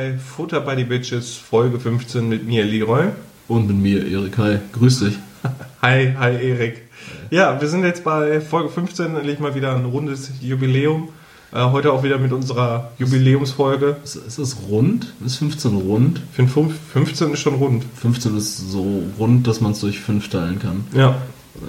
bei Futter by the Bitches, Folge 15 mit mir, Leroy. Und mit mir, Erik. Hi, grüß dich. Hi Erik. Ja, wir sind jetzt bei Folge 15, endlich mal wieder ein rundes Jubiläum. Heute auch wieder mit unserer Jubiläumsfolge. Ist das rund? Ist 15 rund? Ich finde 15 ist schon rund. 15 ist so rund, dass man es durch 5 teilen kann. Ja.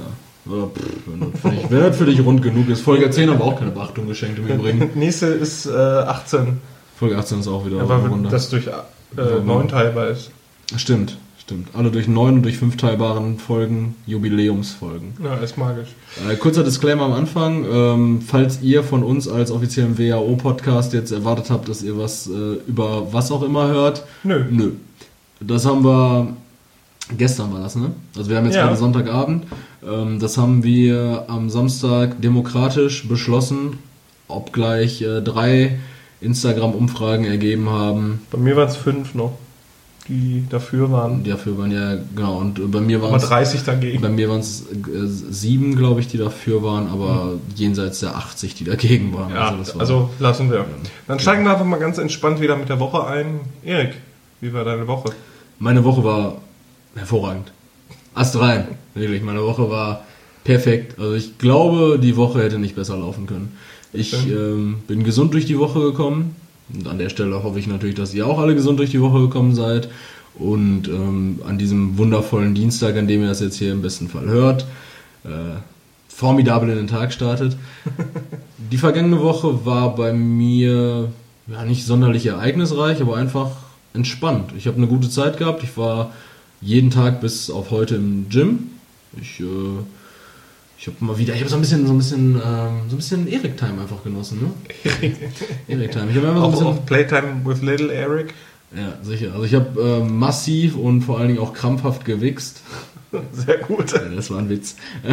Wenn das für dich rund genug ist. Folge 10 haben wir auch keine Beachtung geschenkt im Übrigen. Nächste ist 18. Folge 18 ist auch wieder runter. Das durch 9 teilbar ist. Stimmt. Alle durch 9 und durch 5 teilbaren Folgen, Jubiläumsfolgen. Ja, ist magisch. Kurzer Disclaimer am Anfang. Falls ihr von uns als offiziellen WHO-Podcast jetzt erwartet habt, dass ihr was über was auch immer hört. Nö. Das haben wir, gestern war das, ne? Also wir haben jetzt gerade Sonntagabend. Das haben wir am Samstag demokratisch beschlossen, obgleich 3 Instagram-Umfragen ergeben haben. Bei mir waren es 5 noch. Die dafür waren. Die dafür waren, ja, genau. Und bei mir waren es 30 dagegen. Bei mir waren es 7, glaube ich, die dafür waren, aber jenseits der 80, die dagegen waren. Ja, also lassen wir. Dann steigen wir einfach mal ganz entspannt wieder mit der Woche ein. Erik, wie war deine Woche? Meine Woche war hervorragend. Astrein, wirklich. Meine Woche war perfekt. Also ich glaube, die Woche hätte nicht besser laufen können. Ich bin gesund durch die Woche gekommen. Und an der Stelle hoffe ich natürlich, dass ihr auch alle gesund durch die Woche gekommen seid. Und an diesem wundervollen Dienstag, an dem ihr das jetzt hier im besten Fall hört, formidabel in den Tag startet. Die vergangene Woche war bei mir nicht sonderlich ereignisreich, aber einfach entspannt. Ich habe eine gute Zeit gehabt. Ich war jeden Tag bis auf heute im Gym. Ich habe so ein bisschen Erik-Time einfach genossen, ne? Erik-Time. Ich habe immer so ein bisschen auch Playtime with Little Erik. Ja, sicher. Also ich habe massiv und vor allen Dingen auch krampfhaft gewichst. Sehr gut. Ja, das war ein Witz.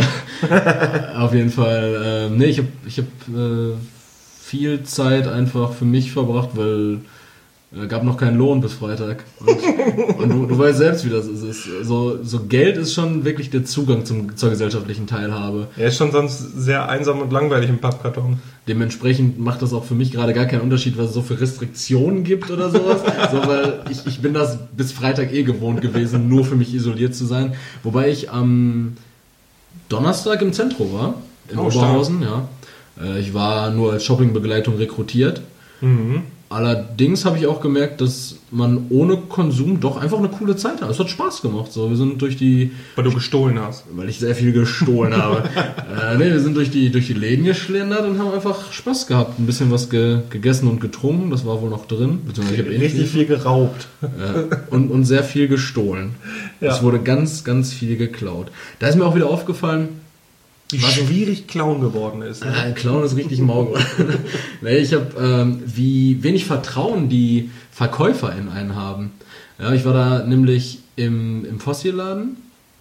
Auf jeden Fall. Ich habe viel Zeit einfach für mich verbracht, weil gab noch keinen Lohn bis Freitag. Und du weißt selbst, wie das ist. So Geld ist schon wirklich der Zugang zur gesellschaftlichen Teilhabe. Er ist schon sonst sehr einsam und langweilig im Pappkarton. Dementsprechend macht das auch für mich gerade gar keinen Unterschied, was es so für Restriktionen gibt oder sowas. Weil ich bin das bis Freitag gewohnt gewesen, nur für mich isoliert zu sein. Wobei ich am Donnerstag im Zentrum war, in Oberhausen. Ja. Ich war nur als Shoppingbegleitung rekrutiert. Mhm. Allerdings habe ich auch gemerkt, dass man ohne Konsum doch einfach eine coole Zeit hat. Es hat Spaß gemacht. So, wir sind durch die... Weil du gestohlen hast. Weil ich sehr viel gestohlen habe. Wir sind durch die Läden geschlendert und haben einfach Spaß gehabt. Ein bisschen was gegessen und getrunken. Das war wohl noch drin. Ich habe richtig viel geraubt. Und sehr viel gestohlen. Ja. Es wurde ganz, ganz viel geklaut. Da ist mir auch wieder aufgefallen, wie schwierig Clown geworden ist. Ne? Clown ist richtig mau geworden. Ich habe, wie wenig Vertrauen die Verkäufer in einen haben. Ja, ich war da nämlich im Fossilladen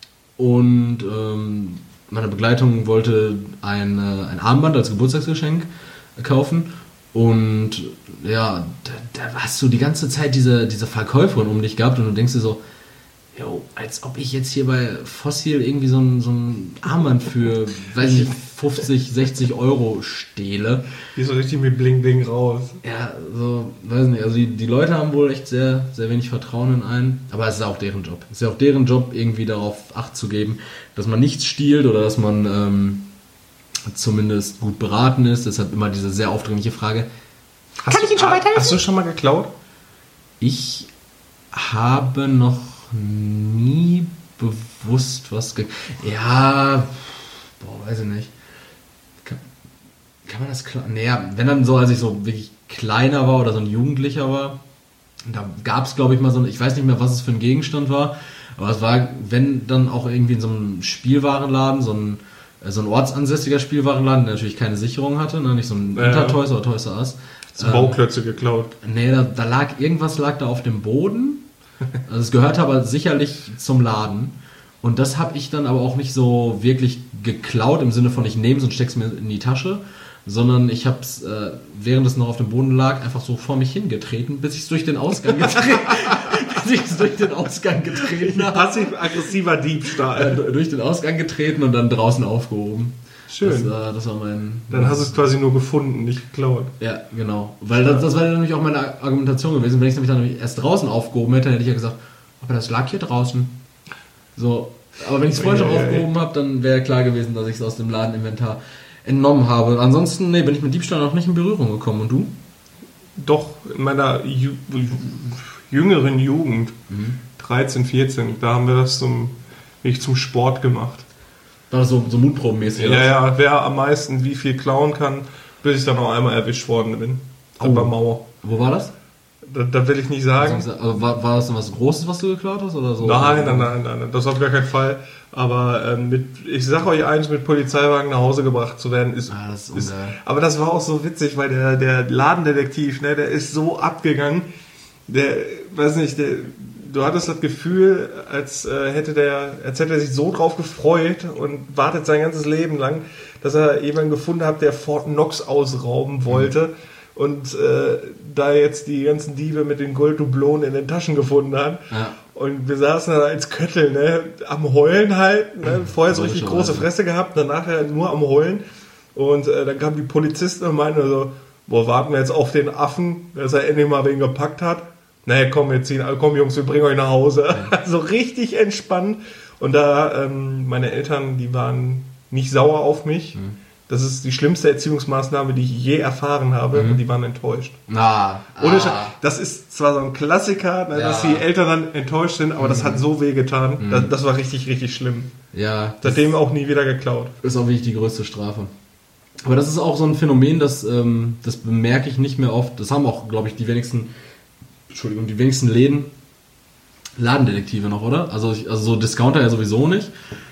und meine Begleitung wollte ein Armband als Geburtstagsgeschenk kaufen. Und ja, da hast du die ganze Zeit diese Verkäuferin um dich gehabt und du denkst dir so, als ob ich jetzt hier bei Fossil irgendwie so ein Armband für, weiß nicht, 50, 60 Euro stehle. Die so richtig mit Bling Bling raus. Ja, so, weiß nicht, also die Leute haben wohl echt sehr, sehr wenig Vertrauen in einen, aber es ist auch deren Job. Es ist ja auch deren Job, irgendwie darauf Acht zu geben, dass man nichts stiehlt oder dass man zumindest gut beraten ist. Deshalb immer diese sehr aufdringliche Frage, kann ich Ihnen schon weiterhelfen? Hast du schon mal geklaut? Ich habe noch nie bewusst was weiß ich nicht. Kann man das klar? Naja, wenn dann so, als ich so wirklich kleiner war oder so ein Jugendlicher war, da gab es, glaube ich, mal so ich weiß nicht mehr, was es für ein Gegenstand war, aber es war, wenn dann auch irgendwie in so einem Spielwarenladen, so ein ortsansässiger Spielwarenladen, der natürlich keine Sicherung hatte, ne? Nicht so ein Intertoys oder Toys R Us. Bauklötze geklaut. Nee, da lag irgendwas da auf dem Boden. Also es gehörte aber sicherlich zum Laden. Und das habe ich dann aber auch nicht so wirklich geklaut, im Sinne von ich nehme es und stecke es mir in die Tasche, sondern ich habe es, während es noch auf dem Boden lag, einfach so vor mich hingetreten, bis ich es durch den Ausgang getreten habe. Passiv-aggressiver Diebstahl. Durch den Ausgang getreten und dann draußen aufgehoben. Schön. Das war mein... Dann hast du es quasi nur gefunden, nicht geklaut. Ja, genau. Weil das wäre nämlich auch meine Argumentation gewesen. Wenn ich es nämlich dann erst draußen aufgehoben hätte, hätte ich ja gesagt, aber das lag hier draußen. So. Aber wenn ich es vorher schon aufgehoben habe, dann wäre klar gewesen, dass ich es aus dem Ladeninventar entnommen habe. Ansonsten, bin ich mit Diebstahl noch nicht in Berührung gekommen. Und du? Doch, in meiner jüngeren Jugend, 13, 14, da haben wir das zum Sport gemacht. War das so mutprobenmäßig? Ja, wer am meisten wie viel klauen kann, bis ich dann auch einmal erwischt worden bin. Bei Mauer. Wo war das? Da will ich nicht sagen. Also war das denn was Großes, was du geklaut hast? Oder so? Nein, das auf gar keinen Fall. Aber ich sag euch eins, mit Polizeiwagen nach Hause gebracht zu werden, ist aber das war auch so witzig, weil der Ladendetektiv, ne, der ist so abgegangen, du hattest das Gefühl, als hätte er sich so drauf gefreut und wartet sein ganzes Leben lang, dass er jemanden gefunden hat, der Fort Knox ausrauben wollte. Und da jetzt die ganzen Diebe mit den Golddublonen in den Taschen gefunden hat. Ja. Und wir saßen da als Köttel, ne, am Heulen halt. Ne, vorher so richtig große Fresse gehabt, danach nur am Heulen. Und dann kamen die Polizisten und meinten so, warten wir jetzt auf den Affen, dass er endlich mal wen gepackt hat. Naja, komm Jungs, wir bringen euch nach Hause. Ja. So richtig entspannt. Und da, meine Eltern, die waren nicht sauer auf mich. Das ist die schlimmste Erziehungsmaßnahme, die ich je erfahren habe, und die waren enttäuscht. Das ist zwar so ein Klassiker, ne, dass die Eltern dann enttäuscht sind, aber das hat so weh getan. Das war richtig, richtig schlimm. Ja. Seitdem auch nie wieder geklaut. Ist auch wirklich die größte Strafe. Aber das ist auch so ein Phänomen, das bemerke ich nicht mehr oft. Das haben auch, glaube ich, die wenigsten Läden Ladendetektive noch, oder? Also so Discounter ja sowieso nicht.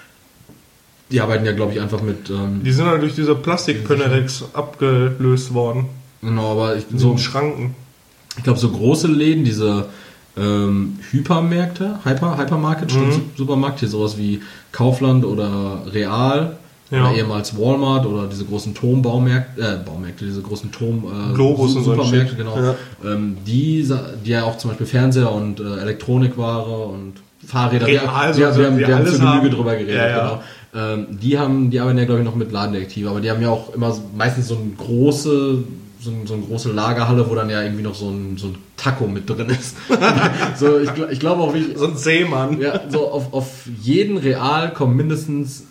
Die arbeiten ja, glaube ich, einfach mit... die sind ja durch diese Plastik-Pönerex abgelöst worden. Genau, aber so Schranken. Ich glaube, so große Läden, diese Hypermärkte, Hypermarket, Supermarkt, hier sowas wie Kaufland oder Real, oder ehemals Walmart oder diese großen Baumärkte, diese großen Globus und Supermärkte, genau. Ja. Die ja auch zum Beispiel Fernseher und Elektronikware und Fahrräder, wir haben zur Genüge drüber geredet, genau. Die arbeiten ja, glaube ich, noch mit Ladendetektive, aber die haben ja auch immer meistens so eine große Lagerhalle, wo dann ja irgendwie noch so ein Taco mit drin ist. So, ich glaube auch, so ein Seemann. Ja, so auf jeden Real kommen mindestens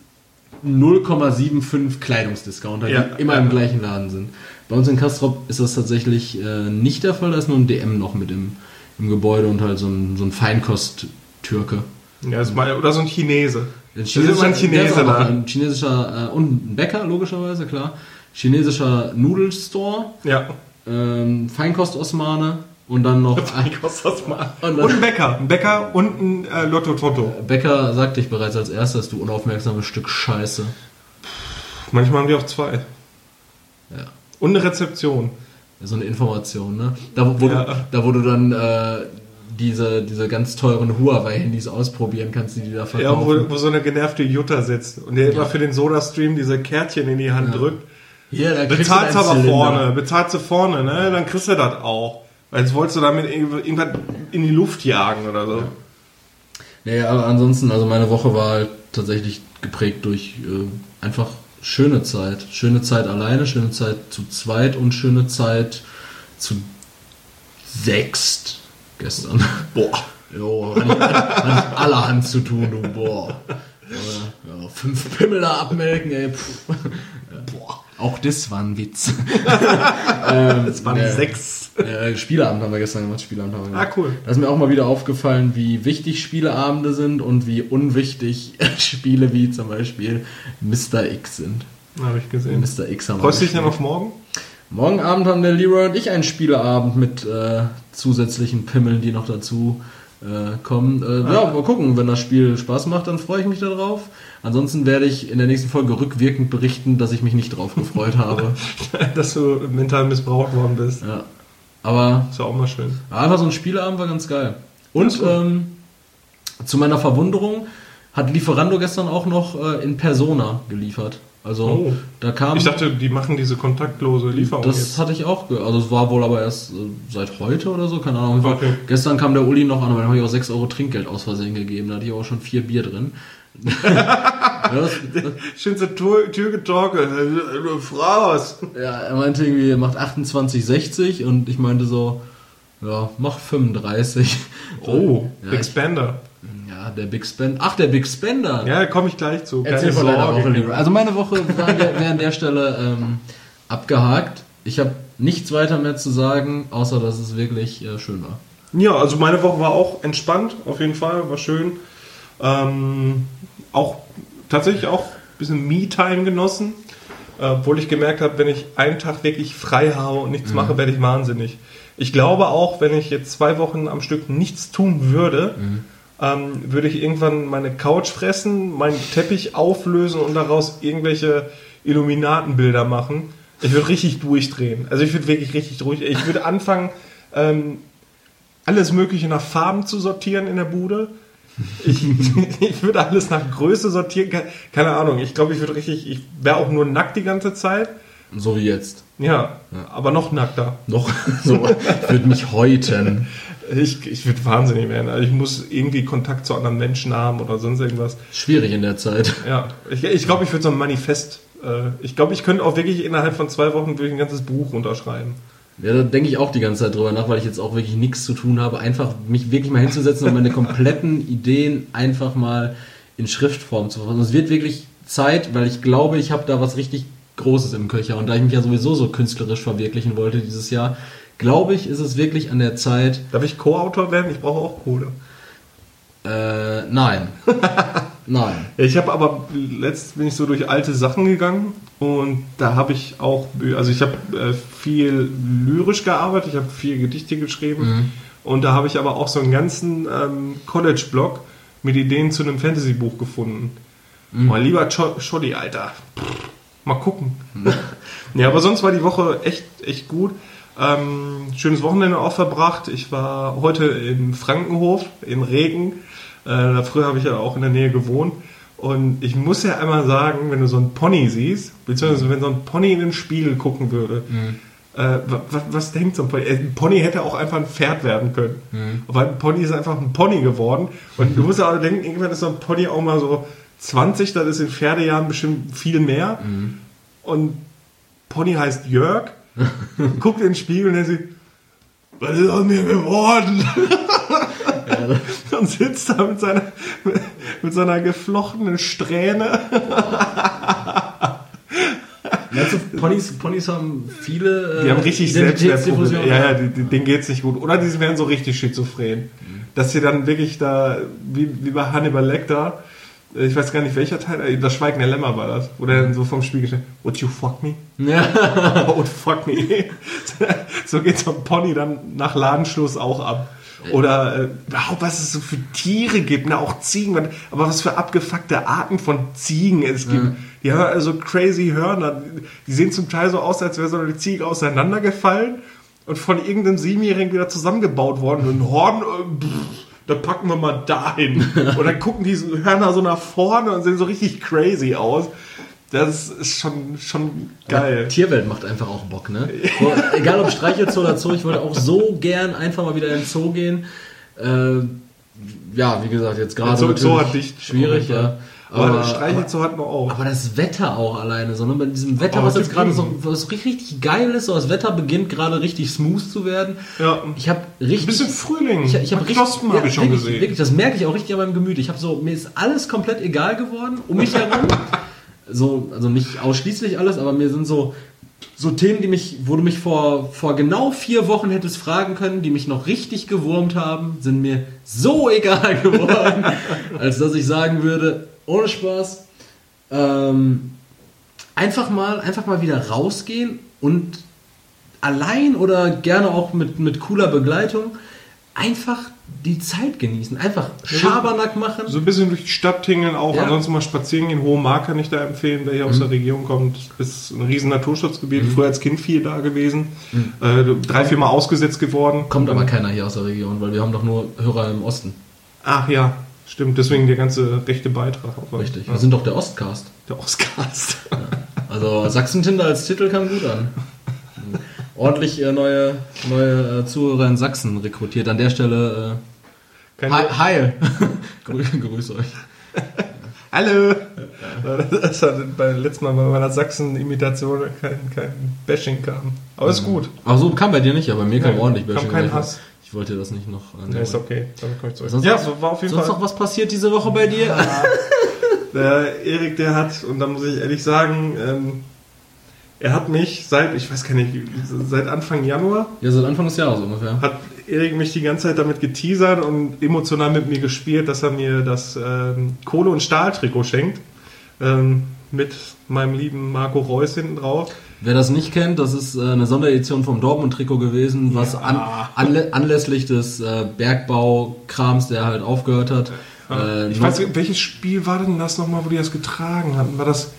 0,75 Kleidungsdiscounter, die immer im gleichen Laden sind. Bei uns in Castrop ist das tatsächlich nicht der Fall, da ist nur ein DM noch mit im Gebäude und halt so ein Feinkost-Türke. Ja, oder so ein Chinese. Ein chinesischer und ein Bäcker, logischerweise, klar. Chinesischer Nudelstore. Ja. Feinkost-Osmane und dann noch... Feinkost-Osmane. Und ein Bäcker. Ein Bäcker und ein Lotto-Toto. Bäcker sagte ich bereits als erstes, du unaufmerksames Stück Scheiße. Manchmal haben die auch zwei. Ja. Und eine Rezeption. So eine Information, ne? Da wo du dann... diese ganz teuren Huawei-Handys ausprobieren kannst, die da verkaufen. Ja, wo so eine genervte Jutta sitzt und der immer für den Soda-Stream diese Kärtchen in die Hand drückt. Ja, da bezahlst du vorne, ne? Dann kriegst du das auch. Als wolltest du damit irgendwas in die Luft jagen oder so. Ja, aber ansonsten, also meine Woche war halt tatsächlich geprägt durch einfach schöne Zeit. Schöne Zeit alleine, schöne Zeit zu zweit und schöne Zeit zu sechst. Gestern. Boah. Jo, hat allerhand zu tun, du. Boah. 5 Pimmel da abmelken, ey. Boah. Auch das war ein Witz. Das waren 6. Spieleabend haben wir gestern gemacht. Cool. Da ist mir auch mal wieder aufgefallen, wie wichtig Spieleabende sind und wie unwichtig Spiele wie zum Beispiel Mr. X sind. Habe ich gesehen. Mr. X haben wir. Freust du dich denn auf morgen? Morgen Abend haben der Leroy und ich einen Spieleabend mit zusätzlichen Pimmeln, die noch dazu kommen. Ja, mal gucken. Wenn das Spiel Spaß macht, dann freue ich mich darauf. Ansonsten werde ich in der nächsten Folge rückwirkend berichten, dass ich mich nicht drauf gefreut habe. Dass du mental missbraucht worden bist. Ja. Aber ist ja auch mal schön. Aber so ein Spieleabend war ganz geil. Und zu meiner Verwunderung hat Lieferando gestern auch noch in Persona geliefert. Also da kam... Ich dachte, die machen diese kontaktlose Lieferung Das jetzt. hatte ich auch also es war wohl aber erst seit heute oder so, keine Ahnung. Okay. Gestern kam der Uli noch an, aber dann habe ich auch 6 Euro Trinkgeld aus Versehen gegeben. Da hatte ich auch schon 4 Bier drin. Schönste Türgetalke. Du Fraus. Ja, er meinte irgendwie, er macht 28,60 und ich meinte so, ja, mach 35. Oh, ja, Big Spender. Ja, der Big Spender. Ach, der Big Spender. Ja, komme ich gleich zu. Erzähl von deiner Woche, lieber. Also meine Woche wäre an der Stelle abgehakt. Ich habe nichts weiter mehr zu sagen, außer dass es wirklich schön war. Ja, also meine Woche war auch entspannt, auf jeden Fall, war schön. Auch tatsächlich auch ein bisschen Me-Time genossen, obwohl ich gemerkt habe, wenn ich einen Tag wirklich frei habe und nichts mache, werde ich wahnsinnig. Ich glaube auch, wenn ich jetzt 2 Wochen am Stück nichts tun würde, würde ich irgendwann meine Couch fressen, meinen Teppich auflösen und daraus irgendwelche Illuminatenbilder machen. Ich würde richtig durchdrehen. Also ich würde wirklich richtig durchdrehen. Ich würde anfangen, alles Mögliche nach Farben zu sortieren in der Bude. Ich würde alles nach Größe sortieren. Keine Ahnung. Ich glaube, ich wäre auch nur nackt die ganze Zeit. So wie jetzt. Ja, aber noch nackter. Noch so. Ich würde mich häuten. Ich würde wahnsinnig werden. Also ich muss irgendwie Kontakt zu anderen Menschen haben oder sonst irgendwas. Schwierig in der Zeit. Ja, ich glaube, ich würde so ein Manifest. Ich glaube, ich könnte auch wirklich innerhalb von 2 Wochen ein ganzes Buch unterschreiben. Ja, da denke ich auch die ganze Zeit drüber nach, weil ich jetzt auch wirklich nichts zu tun habe. Einfach mich wirklich mal hinzusetzen und meine kompletten Ideen einfach mal in Schriftform zu fassen. Es wird wirklich Zeit, weil ich glaube, ich habe da was richtig Großes im Köcher. Und da ich mich ja sowieso so künstlerisch verwirklichen wollte dieses Jahr, glaube ich, ist es wirklich an der Zeit... Darf ich Co-Autor werden? Ich brauche auch Kohle. Nein. Nein. Ja, ich habe aber letztens bin ich so durch alte Sachen gegangen und da habe ich auch, also ich habe viel lyrisch gearbeitet, ich habe viel Gedichte geschrieben und da habe ich aber auch so einen ganzen College-Blog mit Ideen zu einem Fantasy-Buch gefunden. Mein lieber Schoddy, Alter. Mal gucken. Ja, aber sonst war die Woche echt gut. Schönes Wochenende auch verbracht. Ich war heute in Frankenhof, in Regen. Früher habe ich ja auch in der Nähe gewohnt. Und ich muss ja einmal sagen, wenn du so einen Pony siehst, beziehungsweise wenn so ein Pony in den Spiegel gucken würde, was denkt so ein Pony? Ein Pony hätte auch einfach ein Pferd werden können. Aber ein Pony ist einfach ein Pony geworden. Und du musst ja auch denken, irgendwann ist so ein Pony auch mal so 20, das ist in Pferdejahren bestimmt viel mehr. Und Pony heißt Jörg. Guckt in den Spiegel und denkt sich, was ist aus mir geworden? Und sitzt da mit seiner geflochtenen Strähne. Meinst du, Ponys haben viele die haben richtig Identitätsdiffusion. Ja, denen geht's nicht gut. Oder die werden so richtig schizophren. Dass sie dann wirklich da, wie bei Hannibal Lecter, ich weiß gar nicht welcher Teil, das Schweigen der Lämmer war das, wo der dann so vom Spiegel steht, would you fuck me? Ja. Would fuck me? So geht so ein Pony dann nach Ladenschluss auch ab. Oder überhaupt, was es so für Tiere gibt, ne? Auch Ziegen, aber was für abgefuckte Arten von Ziegen es gibt. Die haben also crazy Hörner, die sehen zum Teil so aus, als wäre so eine Ziege auseinandergefallen und von irgendeinem 7-Jährigen wieder zusammengebaut worden. Und ein Horn, da packen wir mal dahin. Und dann gucken diese Hörner so nach vorne und sehen so richtig crazy aus. Das ist schon geil. Ja, Tierwelt macht einfach auch Bock, ne? So, egal ob Streichelzoo oder Zoo, ich wollte auch so gern einfach mal wieder in den Zoo gehen. Ja, wie gesagt, jetzt gerade Zoo hat dicht. Schwierig, ja. Aber Streichelzoo hat noch auch. Aber das Wetter auch alleine, so, ne? Bei diesem Wetter, was jetzt gerade so was richtig geil ist, so das Wetter beginnt gerade richtig smooth zu werden. Ja. Ich habe richtig... Ein bisschen Frühling. Ich habe Knospen habe ich schon wirklich, gesehen. Wirklich, das merke ich auch richtig an meinem Gemüt. Mir ist alles komplett egal geworden, um mich herum. Also nicht ausschließlich alles, aber mir sind so Themen, wo du mich vor genau 4 Wochen hättest fragen können, die mich noch richtig gewurmt haben, sind mir so egal geworden, als dass ich sagen würde, ohne Spaß, einfach mal wieder rausgehen und allein oder gerne auch mit cooler Begleitung einfach die Zeit genießen. Einfach Schabernack machen. So ein bisschen durch die Stadt tingeln auch. Ja. Ansonsten mal spazieren gehen. Hohe Mark kann ich da empfehlen, wer hier aus der Region kommt. Ist ein riesen Naturschutzgebiet. Früher als Kind viel da gewesen. 3-4 Mal ausgesetzt geworden. Kommt aber keiner hier aus der Region, weil wir haben doch nur Hörer im Osten. Ach ja, Stimmt, deswegen der ganze rechte Beitrag. Richtig, wir sind doch der Ostcast. Der Ostcast. Ja. Also Sachsen-Tinder als Titel kam gut an. Ordentlich neue Zuhörer in Sachsen rekrutiert. An der Stelle Heil. Grüße euch. Hallo! Das hat beim letzten Mal bei meiner Sachsen-Imitation kein Bashing kam. Aber ist gut. Ach so, kam bei dir nicht, aber bei mir kam ordentlich Bashing. Kam kein Hass. Ich wollte das nicht noch... Nee, ist okay. Damit komme ich zurück. Sonst war auf jeden Fall noch was passiert diese Woche bei dir? Ja. Der Erik, der hat, und da muss ich ehrlich sagen, er hat mich seit Anfang Januar... Ja, seit Anfang des Jahres ungefähr. Hat Erik mich die ganze Zeit damit geteasert und emotional mit mir gespielt, dass er mir das Kohle- und Stahl-Trikot schenkt. Mit meinem lieben Marco Reus hinten drauf. Wer das nicht kennt, das ist eine Sonderedition vom Dortmund-Trikot gewesen, was anlässlich des Bergbaukrams, der halt aufgehört hat. Ich weiß nicht, welches Spiel war denn das nochmal, wo die das getragen hatten?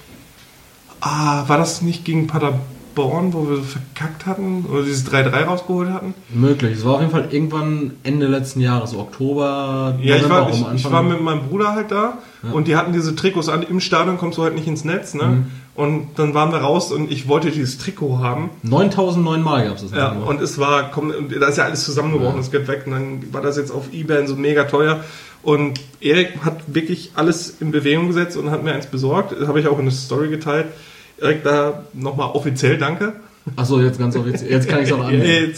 War das nicht gegen Paderborn, wo wir so verkackt hatten? Oder dieses 3-3 rausgeholt hatten? Möglich. Es war auf jeden Fall irgendwann Ende letzten Jahres, so Oktober, ja, November. Ich war mit meinem Bruder halt da und die hatten diese Trikots an. Im Stadion kommst du halt nicht ins Netz, ne? Mhm. Und dann waren wir raus und ich wollte dieses Trikot haben. 9.009 Mal gab es das. Ja, und es war, da ist ja alles zusammengebrochen, das geht weg. Und dann war das jetzt auf eBay so mega teuer. Und Erik hat wirklich alles in Bewegung gesetzt und hat mir eins besorgt. Das habe ich auch in der Story geteilt. Erik, da nochmal offiziell danke. Achso, jetzt ganz offiziell. Jetzt kann ich es auch annehmen.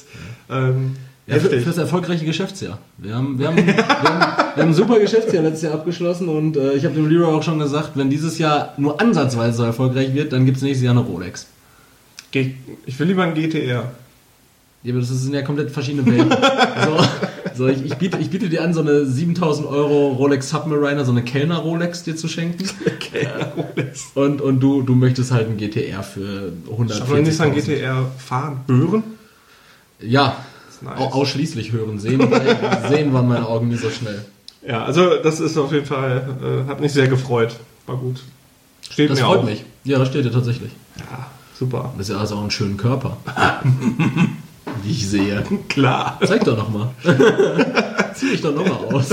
Für das erfolgreiche Geschäftsjahr. Wir haben ein super Geschäftsjahr letztes Jahr abgeschlossen und ich habe dem Leroy auch schon gesagt, wenn dieses Jahr nur ansatzweise so erfolgreich wird, dann gibt es nächstes Jahr eine Rolex. Ich will lieber ein GTR. Ja, aber das sind ja komplett verschiedene Welten. Ich biete dir an, so eine 7.000 Euro Rolex Submariner, so eine Kellner-Rolex dir zu schenken. Kellner-Rolex. Und du möchtest halt ein GTR für 140.000. Darf man nicht ein GTR fahren? Hören? Ja. Nice. Ausschließlich hören. Sehen waren meine Augen nie so schnell. Ja, also das ist auf jeden Fall, hat mich sehr gefreut. War gut. Steht das mir freut auch. Mich. Ja, das steht dir tatsächlich. Ja, super. Das ist ja also auch einen schönen Körper. Wie ich sehe. Klar. Zeig doch nochmal. Zieh dich doch nochmal aus.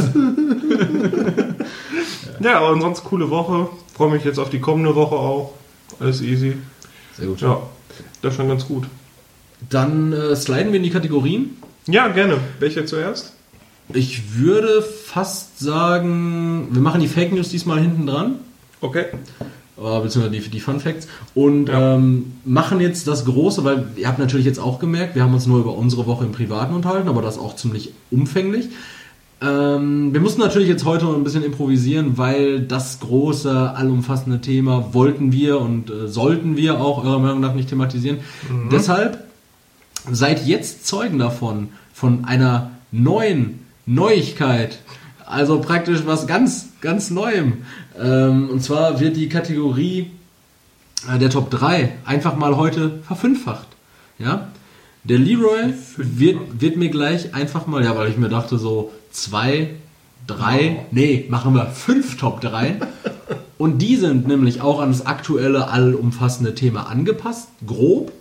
Ja, aber sonst coole Woche. Freue mich jetzt auf die kommende Woche auch. Alles easy. Sehr gut. Ja, das ist schon ganz gut. Dann sliden wir in die Kategorien. Ja, gerne. Welche zuerst? Ich würde fast sagen, wir machen die Fake News diesmal hinten dran. Okay. Beziehungsweise die Fun Facts. Und machen jetzt das Große, weil ihr habt natürlich jetzt auch gemerkt, wir haben uns nur über unsere Woche im Privaten unterhalten, aber das auch ziemlich umfänglich. Wir mussten natürlich jetzt heute ein bisschen improvisieren, weil das große, allumfassende Thema wollten wir und sollten wir auch eurer Meinung nach nicht thematisieren. Mhm. Deshalb seid jetzt Zeugen davon, von einer neuen Neuigkeit, also praktisch was ganz, ganz Neuem. Und zwar wird die Kategorie der Top 3 einfach mal heute verfünffacht. Ja? Der Leroy wird mir gleich einfach mal, ja, weil ich mir dachte so 2, 3, nee, machen wir 5 Top 3. Und die sind nämlich auch an das aktuelle, allumfassende Thema angepasst, grob,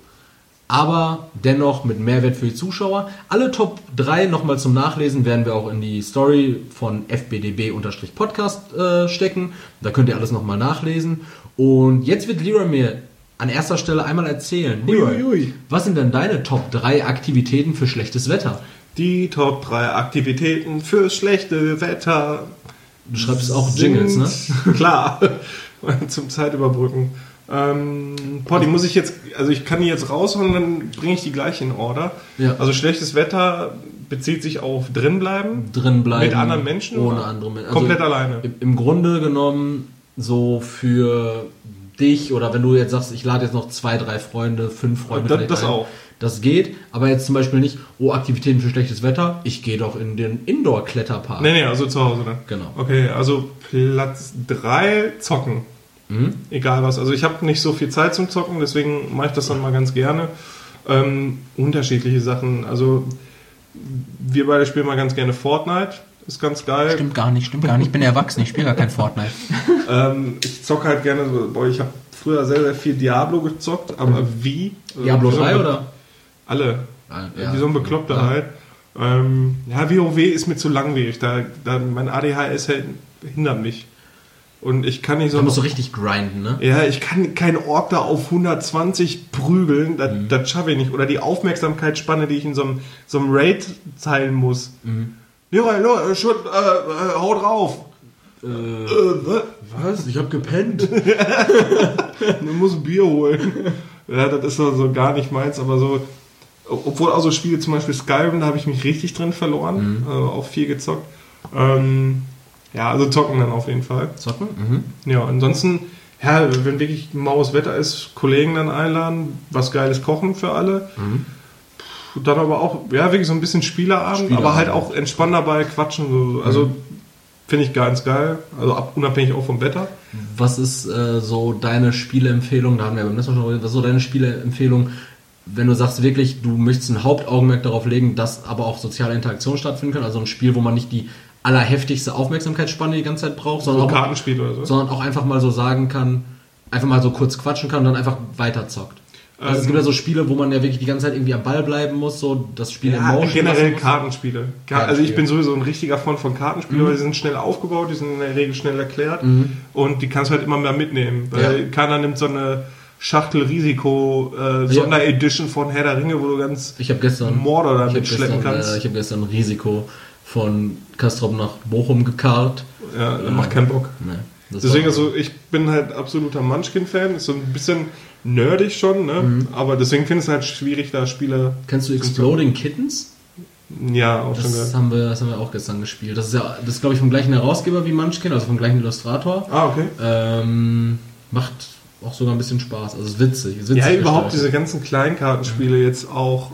aber dennoch mit Mehrwert für die Zuschauer. Alle Top 3 nochmal zum Nachlesen werden wir auch in die Story von fbdb-podcast stecken. Da könnt ihr alles nochmal nachlesen. Und jetzt wird Leroy mir an erster Stelle einmal erzählen. Leroy, was sind denn deine Top 3 Aktivitäten für schlechtes Wetter? Die Top 3 Aktivitäten für schlechte Wetter. Du schreibst auch Jingles, ne? Klar, zum Zeitüberbrücken. Die muss ich jetzt, also ich kann die jetzt raushauen, dann bringe ich die gleich in Order. Ja. Also schlechtes Wetter bezieht sich auf drinbleiben. Drinbleiben. Mit anderen Menschen? Ohne andere Menschen. Komplett alleine. Im Grunde genommen so für dich oder wenn du jetzt sagst, ich lade jetzt noch 2, 3 Freunde, 5 Freunde. Das auch. Das geht, aber jetzt zum Beispiel nicht, Aktivitäten für schlechtes Wetter, ich gehe doch in den Indoor-Kletterpark. Nee, also zu Hause, ne? Genau. Okay, also Platz 3, zocken. Mhm. Egal was. Also ich habe nicht so viel Zeit zum Zocken, deswegen mache ich das dann mal ganz gerne. Unterschiedliche Sachen. Also wir beide spielen mal ganz gerne Fortnite. Ist ganz geil. Stimmt gar nicht. Ich bin erwachsen, ich spiele gar kein Fortnite. Ich zocke halt gerne so, ich habe früher sehr, sehr viel Diablo gezockt, aber wie? Diablo 3 oder? Alle. Ja, wie so ein Bekloppter halt. Ja, WoW ist mir zu langwierig. Mein ADHS hindert mich. Und ich kann nicht so... Du musst so richtig grinden, ne? Ja, ich kann keinen Ork da auf 120 prügeln, das schaffe ich nicht. Oder die Aufmerksamkeitsspanne, die ich in so einem Raid teilen muss. Leroy, hau drauf! Was? Ich hab gepennt. Du musst ein Bier holen. Ja, das ist so gar nicht meins, aber so... Obwohl auch so Spiele, zum Beispiel Skyrim, da habe ich mich richtig drin verloren. Auch viel gezockt. Ja, also zocken dann auf jeden Fall. Zocken? Ja, ansonsten, ja, wenn wirklich maues Wetter ist, Kollegen dann einladen, was Geiles kochen für alle. Dann aber auch, ja, wirklich so ein bisschen Spieleabend, aber halt auch entspannt dabei quatschen. So. Also finde ich ganz geil. Also unabhängig auch vom Wetter. Was ist so deine Spieleempfehlung? Da haben wir beim letzten Mal schon gesagt, was ist so deine Spieleempfehlung, wenn du sagst wirklich, du möchtest ein Hauptaugenmerk darauf legen, dass aber auch soziale Interaktion stattfinden kann, also ein Spiel, wo man nicht die allerheftigste Aufmerksamkeitsspanne die ganze Zeit braucht, sondern so ein Kartenspiel oder so. Sondern auch einfach mal so sagen kann, einfach mal so kurz quatschen kann und dann einfach weiter zockt. Also es gibt ja so Spiele, wo man ja wirklich die ganze Zeit irgendwie am Ball bleiben muss, so das Spiel ja, Emotion. Generell Kartenspiele. Also ich bin sowieso ein richtiger Freund von Kartenspielen, weil die sind schnell aufgebaut, die sind in der Regel schnell erklärt und die kannst du halt immer mehr mitnehmen. Weil keiner nimmt so eine Schachtel Risiko Sonderedition von Herr der Ringe, wo du ganz Mordor damit schleppen kannst. Ich habe gestern Risiko von Castrop nach Bochum gekarrt. Ja, macht keinen Bock. Nee, deswegen, also ich bin halt absoluter Munchkin-Fan, ist so ein bisschen nerdig schon, ne? Aber deswegen finde ich es halt schwierig, da Spiele... Kennst du Exploding Kittens? Ja, auch schon gehört. Das haben wir auch gestern gespielt. Das ist glaube ich vom gleichen Herausgeber wie Munchkin, also vom gleichen Illustrator. Ah, okay. Macht auch sogar ein bisschen Spaß, also ist witzig. Ja, überhaupt diese ganzen Kleinkartenspiele jetzt auch,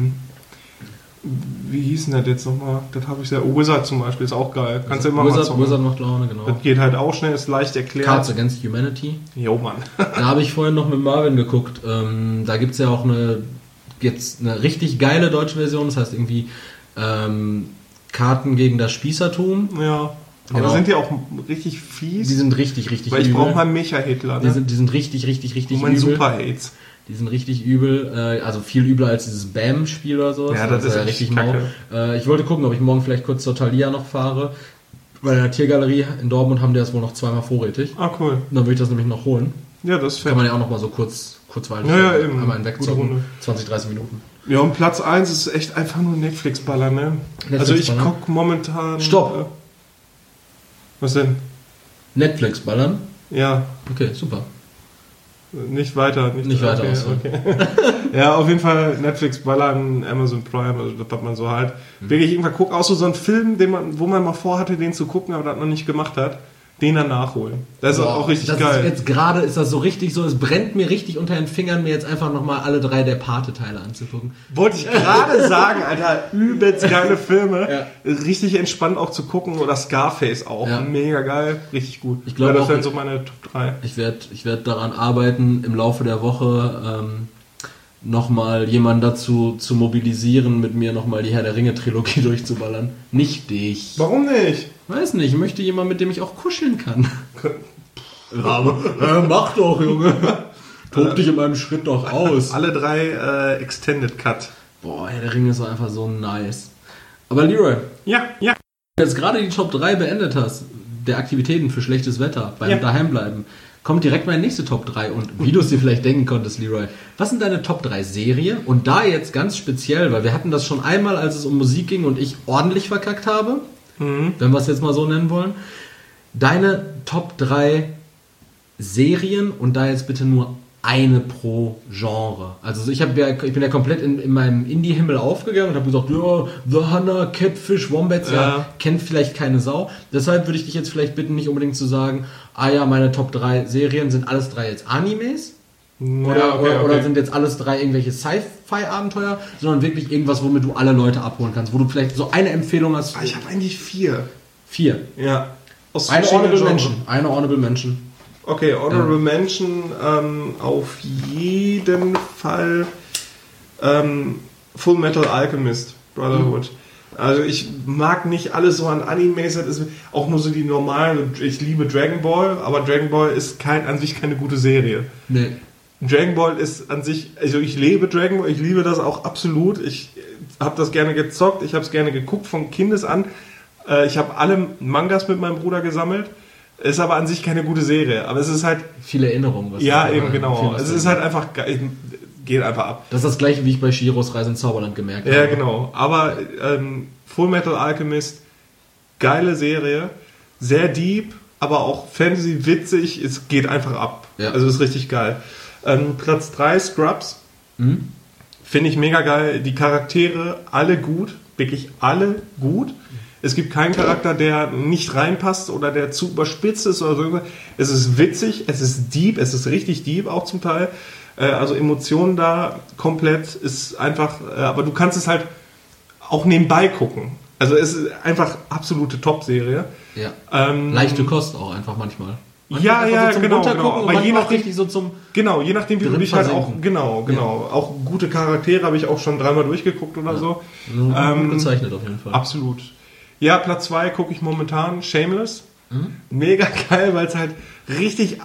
wie hießen das jetzt nochmal? Das habe ich sehr. Wizard zum Beispiel ist auch geil. Kannst du immer mal zocken. Wizard macht Laune, genau. Das geht halt auch schnell, ist leicht erklärt. Cards Against Humanity. Jo, Mann. Da habe ich vorhin noch mit Marvin geguckt. Da gibt es ja auch eine richtig geile deutsche Version, das heißt irgendwie Karten gegen das Spießertum. Ja. Aber genau. Sind die auch richtig fies? Die sind richtig weil ich brauche mal Mecha-Hitler. Ne? Die sind richtig übel. Mein Super-Hates. Die sind richtig übel, also viel übler als dieses BAM-Spiel oder so. Ja, das ist richtig mau. Ich wollte gucken, ob ich morgen vielleicht kurz zur Thalia noch fahre. Bei der Tiergalerie in Dortmund haben die das wohl noch zweimal vorrätig. Ah, cool. Dann würde ich das nämlich noch holen. Ja, das ist fett. Kann man ja auch noch mal so kurzweilig eben. Einmal hinwegzocken. 20, 30 Minuten. Ja, und Platz 1 ist echt einfach nur Netflix-Baller, ne? Also ich gucke momentan... Stopp! Was denn? Netflix ballern? Ja. Okay, super. Nicht weiter. Okay. Ja, auf jeden Fall Netflix ballern, Amazon Prime, also das hat man so halt. Wirklich irgendwann guckt, auch so einen Film, wo man mal vorhatte, den zu gucken, aber das noch nicht gemacht hat, den dann nachholen. Das ist auch richtig geil. Jetzt gerade ist das so richtig so, es brennt mir richtig unter den Fingern, mir jetzt einfach nochmal alle 3 der Pate-Teile anzugucken. Wollte ich gerade sagen, Alter, übelst geile Filme. Ja. Richtig entspannt auch zu gucken. Oder Scarface auch. Ja. Mega geil, richtig gut. Ich glaube, das wären so meine Top 3. Ich werd daran arbeiten, im Laufe der Woche nochmal jemanden dazu zu mobilisieren, mit mir nochmal die Herr der Ringe-Trilogie durchzuballern. Nicht dich. Warum nicht? Weiß nicht, ich möchte jemanden, mit dem ich auch kuscheln kann. Aber mach doch, Junge. Tob dich in meinem Schritt doch aus. Alle 3 Extended Cut. Boah, Herr der Ringe ist einfach so nice. Aber Leroy. Ja. Wenn du jetzt gerade die Top 3 beendet hast, der Aktivitäten für schlechtes Wetter, beim Daheimbleiben, kommt direkt meine nächste Top 3. Und wie du es dir vielleicht denken konntest, Leroy, was sind deine Top 3 Serien? Und da jetzt ganz speziell, weil wir hatten das schon einmal, als es um Musik ging und ich ordentlich verkackt habe, wenn wir es jetzt mal so nennen wollen, deine Top 3 Serien und da jetzt bitte nur eine pro Genre. Also ich bin ja komplett in meinem Indie-Himmel aufgegangen und habe gesagt, ja, The Hunter, Catfish, Wombats, kennt vielleicht keine Sau. Deshalb würde ich dich jetzt vielleicht bitten, nicht unbedingt zu sagen, meine Top 3 Serien sind alles 3 jetzt Animes. Oder sind jetzt alles 3 irgendwelche Sci-Fi-Abenteuer, sondern wirklich irgendwas, womit du alle Leute abholen kannst, wo du vielleicht so eine Empfehlung hast. Ich habe eigentlich 4. 4? Ja. Eine Honorable Mention. Okay, Honorable Mention auf jeden Fall Full Metal Alchemist Brotherhood. Also ich mag nicht alles so an Animes, das ist auch nur so die normalen. Ich liebe Dragon Ball, aber Dragon Ball ist an sich keine gute Serie. Nee. Dragon Ball ist an sich, also ich lebe Dragon Ball, ich liebe das auch absolut. habe das gerne gezockt, ich habe es gerne geguckt von Kindes an. Ich habe alle Mangas mit meinem Bruder gesammelt. Ist aber an sich keine gute Serie. Aber es ist halt... Viele Erinnerungen. Was ja, eben genau. Es ist halt einfach... Geht einfach ab. Das ist das gleiche, wie ich bei Chihiros Reise ins Zauberland gemerkt habe. Ja, genau. Aber Full Metal Alchemist, geile Serie. Sehr deep, aber auch Fantasy, witzig. Es geht einfach ab. Ja. Also ist richtig geil. Platz 3, Scrubs. Finde ich mega geil. Die Charaktere, alle gut. Wirklich alle gut. Es gibt keinen Charakter, der nicht reinpasst oder der zu überspitzt ist oder so. Es ist witzig, es ist deep, es ist richtig deep auch zum Teil. Also Emotionen da komplett ist einfach, aber du kannst es halt auch nebenbei gucken. Also es ist einfach absolute Top-Serie. Ja. Leichte Kost auch einfach manchmal. Ja, so genau. Aber je nachdem, so zum je nachdem, wie du dich halt auch, genau. Ja. Auch gute Charaktere habe ich auch schon 3-mal durchgeguckt oder so. Gut gezeichnet auf jeden Fall. Absolut. Ja, Platz 2 gucke ich momentan, Shameless. Mega geil, weil es halt richtig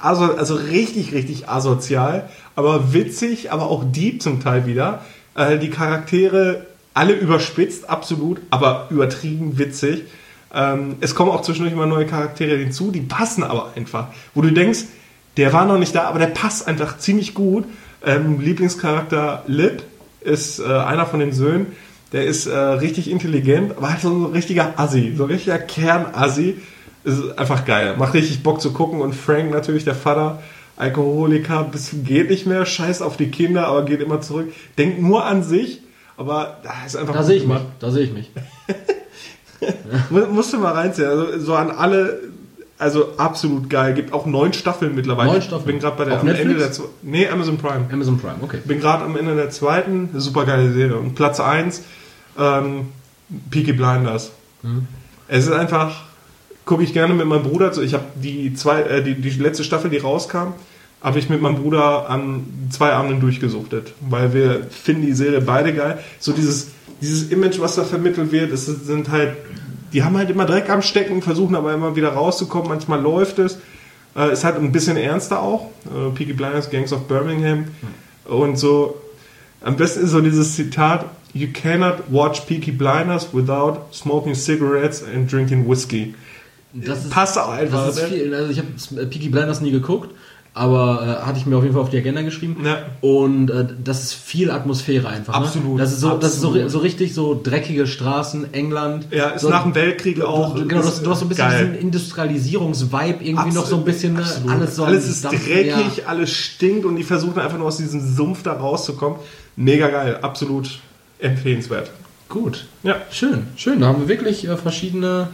asozial, aber witzig, aber auch deep zum Teil wieder. Die Charaktere alle überspitzt, absolut, aber übertrieben witzig. Es kommen auch zwischendurch mal neue Charaktere hinzu, die passen aber einfach. Wo du denkst, der war noch nicht da, aber der passt einfach ziemlich gut. Lieblingscharakter Lip ist einer von den Söhnen. Der ist richtig intelligent, aber halt so ein richtiger Assi, so ein richtiger Kern-Assi. Ist einfach geil. Macht richtig Bock zu gucken. Und Frank natürlich, der Vater, Alkoholiker, bis geht nicht mehr, scheiß auf die Kinder, aber geht immer zurück. Denkt nur an sich, aber da ist einfach... Da sehe ich mich. Musst du mal reinziehen. Also so an alle... Also absolut geil. Gibt auch 9 Staffeln mittlerweile. 9 Staffeln? Bin gerade bei der... Auf Netflix? Ende der Amazon Prime. Amazon Prime, okay. Bin gerade am Ende der 2. Super geile Serie. Und Platz 1, Peaky Blinders. Es ist einfach... Gucke ich gerne mit meinem Bruder. Also ich habe die letzte Staffel, die rauskam, habe ich mit meinem Bruder an 2 Abenden durchgesuchtet. Weil wir finden die Serie beide geil. So dieses Image, was da vermittelt wird, sind halt... Die haben halt immer Dreck am Stecken, versuchen aber immer wieder rauszukommen. Manchmal läuft es. Ist halt ein bisschen ernster auch. Peaky Blinders, Gangs of Birmingham. Und so, am besten ist so dieses Zitat: You cannot watch Peaky Blinders without smoking cigarettes and drinking whiskey. Das passt auch einfach. Das ist viel. Also ich habe Peaky Blinders nie geguckt, aber hatte ich mir auf jeden Fall auf die Agenda geschrieben. Ja. Und das ist viel Atmosphäre einfach. Absolut. Ne? Das ist so richtig so dreckige Straßen, England. Ja, ist so, nach dem Weltkrieg auch. Genau, du hast so ein bisschen diesen Industrialisierungs-Vibe irgendwie absolut, noch so ein bisschen. Ne? Alles ist dreckig, alles stinkt und die versuchen einfach nur aus diesem Sumpf da rauszukommen. Mega geil, absolut empfehlenswert. Gut. Ja. Schön. Da haben wir wirklich verschiedene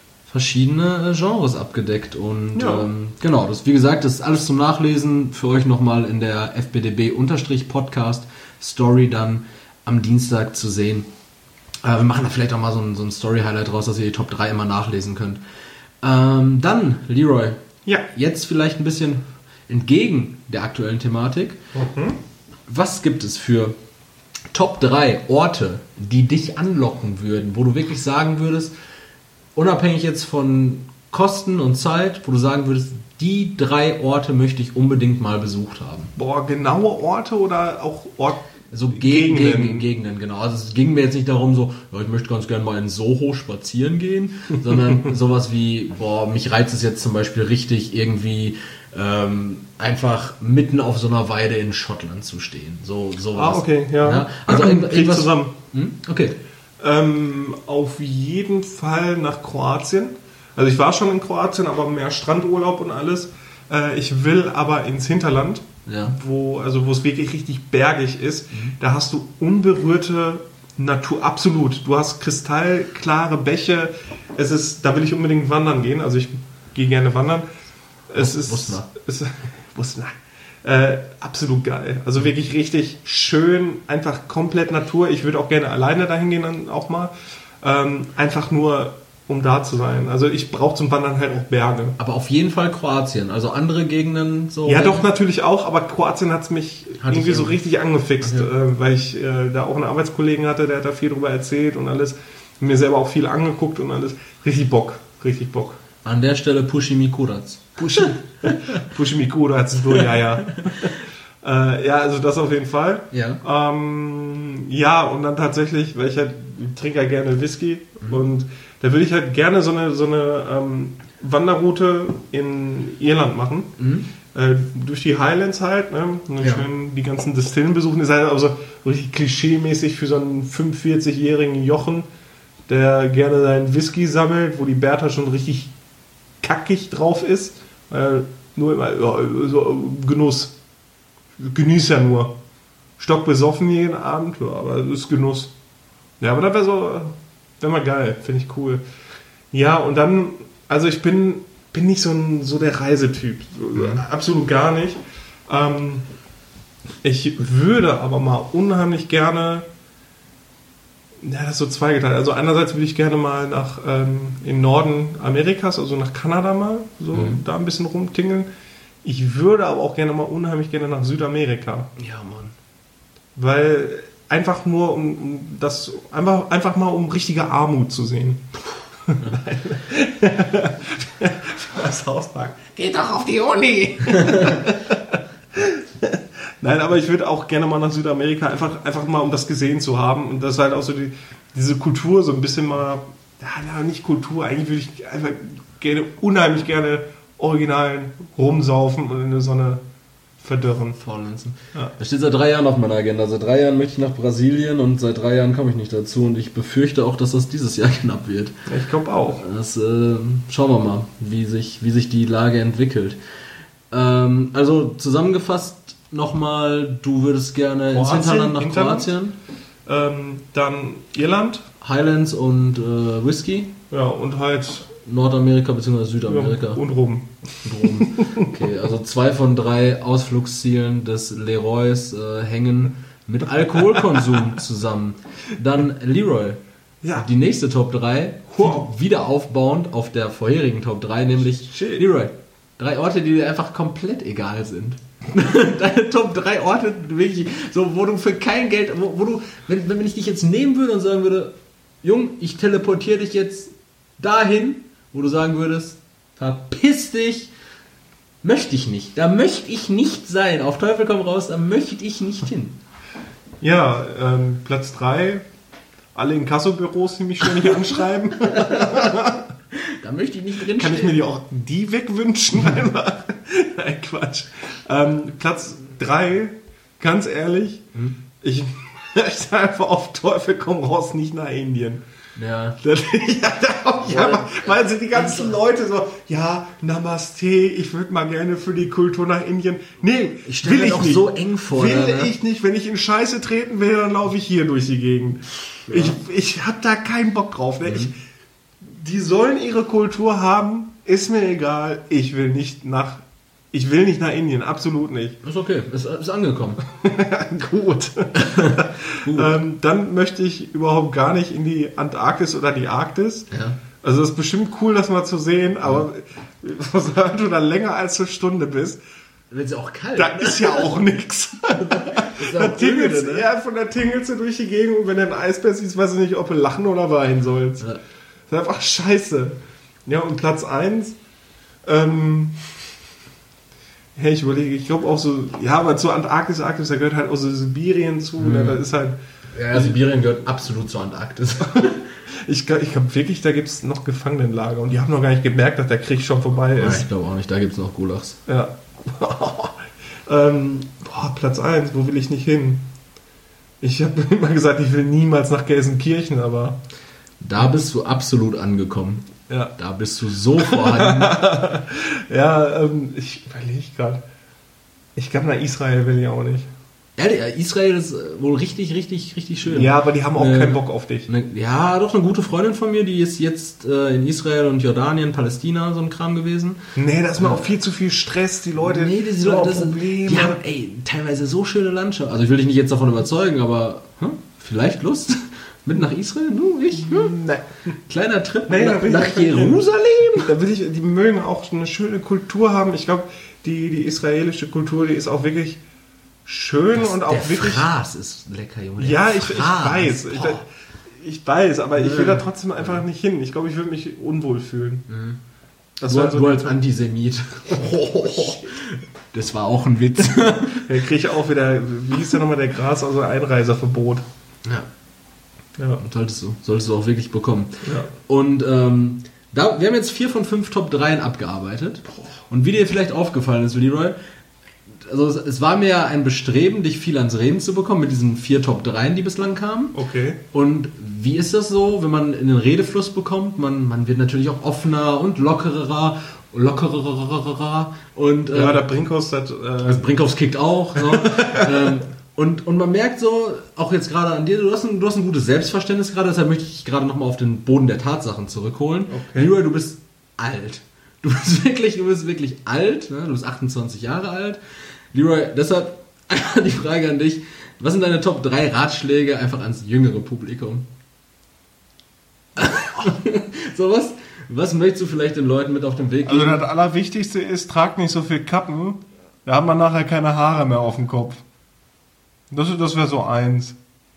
Genres abgedeckt und genau, das, wie gesagt, das ist alles zum Nachlesen für euch nochmal in der FBDB-Podcast Story dann am Dienstag zu sehen. Wir machen da vielleicht auch mal so ein Story-Highlight raus, dass ihr die Top 3 immer nachlesen könnt. Dann, Leroy, jetzt vielleicht ein bisschen entgegen der aktuellen Thematik. Was gibt es für Top 3 Orte, die dich anlocken würden, wo du wirklich sagen würdest, unabhängig jetzt von Kosten und Zeit, wo du sagen würdest, die 3 Orte möchte ich unbedingt mal besucht haben? Boah, genaue Orte oder auch Gegenden, genau. Also es ging mir jetzt nicht darum, so, ich möchte ganz gerne mal in Soho spazieren gehen, sondern sowas wie, mich reizt es jetzt zum Beispiel richtig, irgendwie einfach mitten auf so einer Weide in Schottland zu stehen. Sowas. Okay, ja. Also irgendwas zusammen. Okay. Auf jeden Fall nach Kroatien. Also ich war schon in Kroatien, aber mehr Strandurlaub und alles. Ich will aber ins Hinterland, wo es wirklich richtig bergig ist. Da hast du unberührte Natur, absolut. Du hast kristallklare Bäche. Da will ich unbedingt wandern gehen. Also ich gehe gerne wandern. Bosna. Absolut geil. Also wirklich richtig schön, einfach komplett Natur. Ich würde auch gerne alleine dahin gehen dann auch mal. Einfach nur, um da zu sein. Also ich brauche zum Wandern halt auch Berge. Aber auf jeden Fall Kroatien. Also andere Gegenden so. Ja, doch, natürlich auch. Aber Kroatien hat es mich irgendwie so richtig angefixt, weil ich da auch einen Arbeitskollegen hatte, der hat da viel drüber erzählt und alles. Mir selber auch viel angeguckt und alles. Richtig Bock. An der Stelle Puši mi kurac. Puši mi kurac, ja. Ja, also das auf jeden Fall. Ja. Ja, und dann tatsächlich, weil ich trinke ja gerne Whisky und da würde ich halt gerne so eine Wanderroute in Irland machen. Durch die Highlands halt, ne? Und dann schön die ganzen Distillen besuchen. Das ist halt also richtig klischee-mäßig für so einen 45-jährigen Jochen, der gerne seinen Whisky sammelt, wo die Bertha schon richtig kackig drauf ist. Nur immer so Genuss. Genieß ja nur. Stockbesoffen jeden Abend, ja, aber das ist Genuss. Ja, aber das wäre mal geil, finde ich cool. Ja, und dann, also ich bin nicht so der Reisetyp. Absolut gar nicht. Ich würde aber mal unheimlich gerne, ja, das ist so zweigeteilt. Also einerseits würde ich gerne mal nach in Norden Amerikas, also nach Kanada mal, so da ein bisschen rumtingeln. Ich würde aber auch gerne mal unheimlich gerne nach Südamerika. Ja, Mann. Weil einfach nur einfach mal um richtige Armut zu sehen. Das Hauspark. Geht doch auf die Uni! Nein, aber ich würde auch gerne mal nach Südamerika, einfach mal um das gesehen zu haben und das halt auch so diese Kultur so ein bisschen mal, ja, nicht Kultur, eigentlich würde ich einfach unheimlich gerne originalen rumsaufen und in der Sonne verdörren. Faulenzen. Ja. Das steht seit 3 Jahren auf meiner Agenda. Seit 3 Jahren möchte ich nach Brasilien und seit 3 Jahren komme ich nicht dazu und ich befürchte auch, dass das dieses Jahr knapp wird. Ich glaube auch. Das schauen wir mal, wie sich die Lage entwickelt. Also zusammengefasst nochmal, du würdest gerne ins Hinterland nach Kroatien. Dann Irland. Highlands und Whisky. Ja, und halt Nordamerika bzw. Südamerika. Und Rum. Okay, also 2 von 3 Ausflugszielen des Leroys hängen mit Alkoholkonsum zusammen. Dann Leroy. Ja. Die nächste Top 3, wieder aufbauend auf der vorherigen Top 3, nämlich Leroy. 3 Orte, die dir einfach komplett egal sind. Deine Top 3 Orte, wirklich, so, wo du für kein Geld, wo du, wenn ich dich jetzt nehmen würde und sagen würde, Jung, ich teleportiere dich jetzt dahin, wo du sagen würdest, verpiss dich, möchte ich nicht. Da möchte ich nicht sein. Auf Teufel komm raus, da möchte ich nicht hin. Ja, Platz 3, alle Inkassobüros, die mich ständig anschreiben. Da möchte ich nicht drin Kann ich mir die wegwünschen? Nein, Quatsch. Platz 3, ganz ehrlich, ich möchte einfach auf Teufel komm raus nicht nach Indien. Ja. Weil sind die ganzen Leute so, ja, Namaste, ich würde mal gerne für die Kultur nach Indien. Nee, ich stelle mir doch so eng vor. Ich nicht. Wenn ich in Scheiße treten will, dann laufe ich hier durch die Gegend. Ja. Ich hab da keinen Bock drauf. Ne? Die sollen ihre Kultur haben, ist mir egal. Ich will nicht nach Indien, absolut nicht. Ist okay, ist angekommen. Gut. Dann möchte ich überhaupt gar nicht in die Antarktis oder die Arktis. Ja. Also das ist bestimmt cool, das mal zu sehen, aber wenn du da länger als eine Stunde bist, wird es auch kalt. Das ist ja auch nix. Von der tingelst du durch die Gegend und wenn du ein Eisbär siehst, weißt du nicht, ob du lachen oder weinen sollst. Ja. Das ist einfach scheiße. Ja, und Platz 1, hey, ich überlege, ich glaube auch so, ja, aber zur Antarktis, da gehört halt auch so Sibirien zu, ne, das ist halt... Ja, Sibirien gehört absolut zur Antarktis. Ich glaube wirklich, da gibt es noch Gefangenenlager und die haben noch gar nicht gemerkt, dass der Krieg schon vorbei ist. Ja, ich glaube auch nicht, da gibt es noch Gulags. Ja. Platz 1, wo will ich nicht hin? Ich habe immer gesagt, ich will niemals nach Gelsenkirchen, aber... Da bist du absolut angekommen. Ja. Da bist du so vorhanden. Ja, ich überlege gerade. Ich glaube, nach Israel will ich auch nicht. Ja, Israel ist wohl richtig, richtig, richtig schön. Ja, aber die haben auch keinen Bock auf dich. Ja, doch, eine gute Freundin von mir, die ist jetzt in Israel und Jordanien, Palästina, so ein Kram gewesen. Nee, da ist mir auch viel zu viel Stress, die Leute. Nee, die Leute, Probleme. Die haben, teilweise so schöne Landschaft. Also ich will dich nicht jetzt davon überzeugen, aber vielleicht Lust? Mit nach Israel? Du, ich? Nee. Kleiner Trip nach Jerusalem? Die mögen auch eine schöne Kultur haben. Ich glaube, die israelische Kultur, die ist auch wirklich schön und auch wirklich... Der Fraß ist lecker, Junge. Ja, ich weiß. Ich weiß, aber ich will da trotzdem einfach nicht hin. Ich glaube, ich würde mich unwohl fühlen. Das du als Antisemit. Das war auch ein Witz. Der kriegt auch wieder, wie hieß der nochmal, der Gras, also Einreiserverbot. Ja. Solltest du auch wirklich bekommen. Ja. Und wir haben jetzt 4 von 5 Top 3 abgearbeitet. Und wie dir vielleicht aufgefallen ist, Leroy, also es war mir ja ein Bestreben, dich viel ans Reden zu bekommen mit diesen 4 Top 3, die bislang kamen. Okay. Und wie ist das so, wenn man in den Redefluss bekommt? Man wird natürlich auch offener und lockerer. Und, ja, der Brinkhaus hat... das Brinkhaus kickt auch. So. Und man merkt so, auch jetzt gerade an dir, du hast ein gutes Selbstverständnis gerade, deshalb möchte ich dich gerade nochmal auf den Boden der Tatsachen zurückholen. Okay. Leroy, du bist alt. Du bist wirklich alt. Ne? Du bist 28 Jahre alt. Leroy, deshalb die Frage an dich. Was sind deine Top 3 Ratschläge einfach ans jüngere Publikum? So was möchtest du vielleicht den Leuten mit auf den Weg geben? Also das Allerwichtigste ist, tragt nicht so viel Kappen. Da hat man nachher keine Haare mehr auf dem Kopf. Das wäre so eins.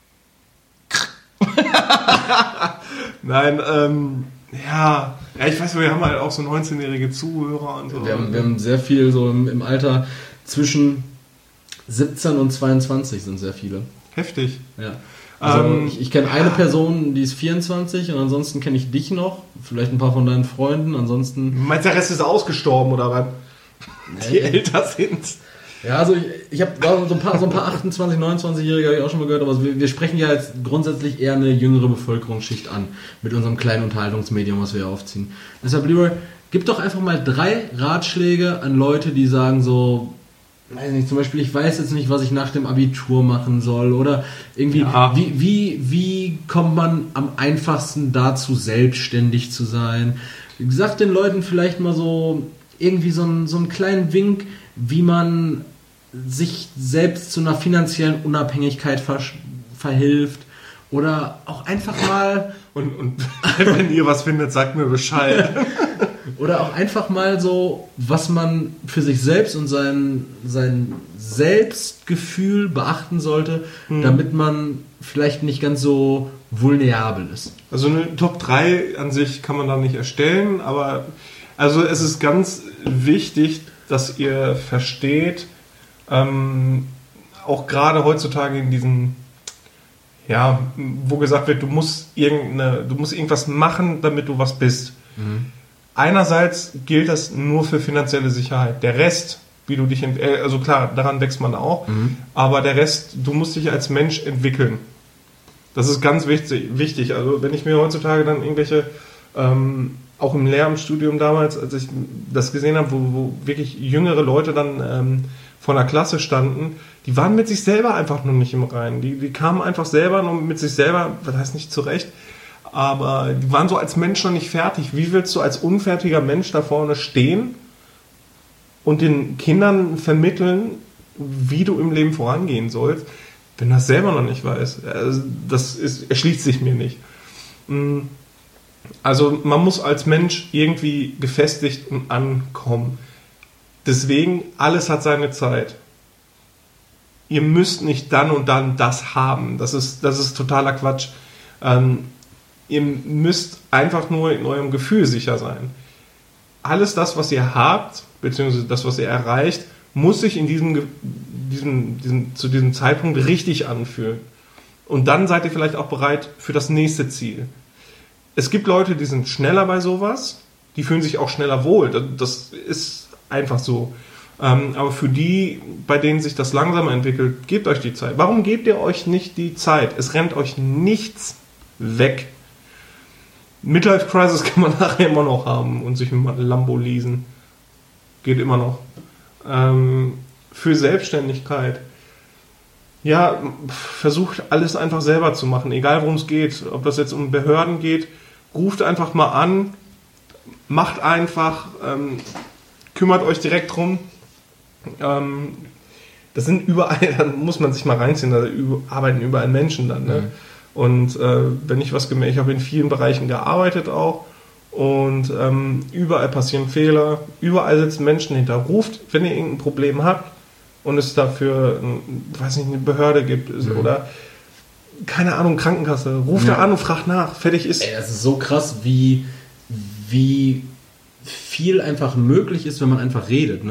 Nein, ja, ich weiß, wir haben halt auch so 19-jährige Zuhörer und so. Wir haben sehr viel so im Alter zwischen 17 und 22 sind sehr viele. Heftig. Ja. Also ich kenne eine Person, die ist 24 und ansonsten kenne ich dich noch, vielleicht ein paar von deinen Freunden, ansonsten... Meinst du, der Rest ist ausgestorben oder was? Die älter sind. Ja, also ich habe so ein paar 28, 29-Jährige habe ich auch schon mal gehört, aber wir sprechen ja jetzt grundsätzlich eher eine jüngere Bevölkerungsschicht an mit unserem kleinen Unterhaltungsmedium, was wir hier aufziehen. Deshalb, Leroy, gib doch einfach mal 3 Ratschläge an Leute, die sagen so, weiß nicht, zum Beispiel, ich weiß jetzt nicht, was ich nach dem Abitur machen soll oder irgendwie, ja. wie kommt man am einfachsten dazu, selbstständig zu sein? Sag den Leuten vielleicht mal so irgendwie so einen kleinen Wink, wie man sich selbst zu einer finanziellen Unabhängigkeit verhilft oder auch einfach mal... Und wenn ihr was findet, sagt mir Bescheid. Oder auch einfach mal so, was man für sich selbst und sein Selbstgefühl beachten sollte, damit man vielleicht nicht ganz so vulnerabel ist. Also eine Top 3 an sich kann man da nicht erstellen, aber also es ist ganz wichtig, dass ihr versteht, auch gerade heutzutage in diesen, ja, wo gesagt wird, du musst irgendwas machen, damit du was bist. Mhm. Einerseits gilt das nur für finanzielle Sicherheit. Der Rest, wie du dich, also klar, daran wächst man auch, aber der Rest, du musst dich als Mensch entwickeln. Das ist ganz wichtig. Also wenn ich mir heutzutage dann irgendwelche, auch im Lehramtsstudium damals, als ich das gesehen habe, wo wirklich jüngere Leute dann vor einer Klasse standen, die waren mit sich selber einfach nur nicht im Reinen. Die kamen einfach selber noch mit sich selber, das heißt nicht zurecht, aber die waren so als Mensch noch nicht fertig. Wie willst du als unfertiger Mensch da vorne stehen und den Kindern vermitteln, wie du im Leben vorangehen sollst, wenn du das selber noch nicht weißt? Also erschließt sich mir nicht. Also man muss als Mensch irgendwie gefestigt und ankommen. Deswegen, alles hat seine Zeit. Ihr müsst nicht dann und dann das haben. Das ist totaler Quatsch. Ihr müsst einfach nur in eurem Gefühl sicher sein. Alles das, was ihr habt, beziehungsweise das, was ihr erreicht, muss sich in zu diesem Zeitpunkt richtig anfühlen. Und dann seid ihr vielleicht auch bereit für das nächste Ziel. Es gibt Leute, die sind schneller bei sowas, die fühlen sich auch schneller wohl. Das ist einfach so. Aber für die, bei denen sich das langsamer entwickelt, gebt euch die Zeit. Warum gebt ihr euch nicht die Zeit? Es rennt euch nichts weg. Midlife Crisis kann man nachher immer noch haben und sich ein Lambo leasen. Geht immer noch. Für Selbstständigkeit. Ja, versucht alles einfach selber zu machen, egal worum es geht. Ob das jetzt um Behörden geht, ruft einfach mal an, macht einfach, kümmert euch direkt drum. Das sind überall, da muss man sich mal reinziehen, da arbeiten überall Menschen dann. Ne? Und wenn ich was gemerkt, ich habe in vielen Bereichen gearbeitet auch und überall passieren Fehler, überall sitzen Menschen hinter. Ruft, wenn ihr irgendein Problem habt und es dafür, weiß nicht, eine Behörde gibt oder keine Ahnung, Krankenkasse, ruft da an und fragt nach, fertig ist. Ey, das ist so krass, wie viel einfach möglich ist, wenn man einfach redet, ne?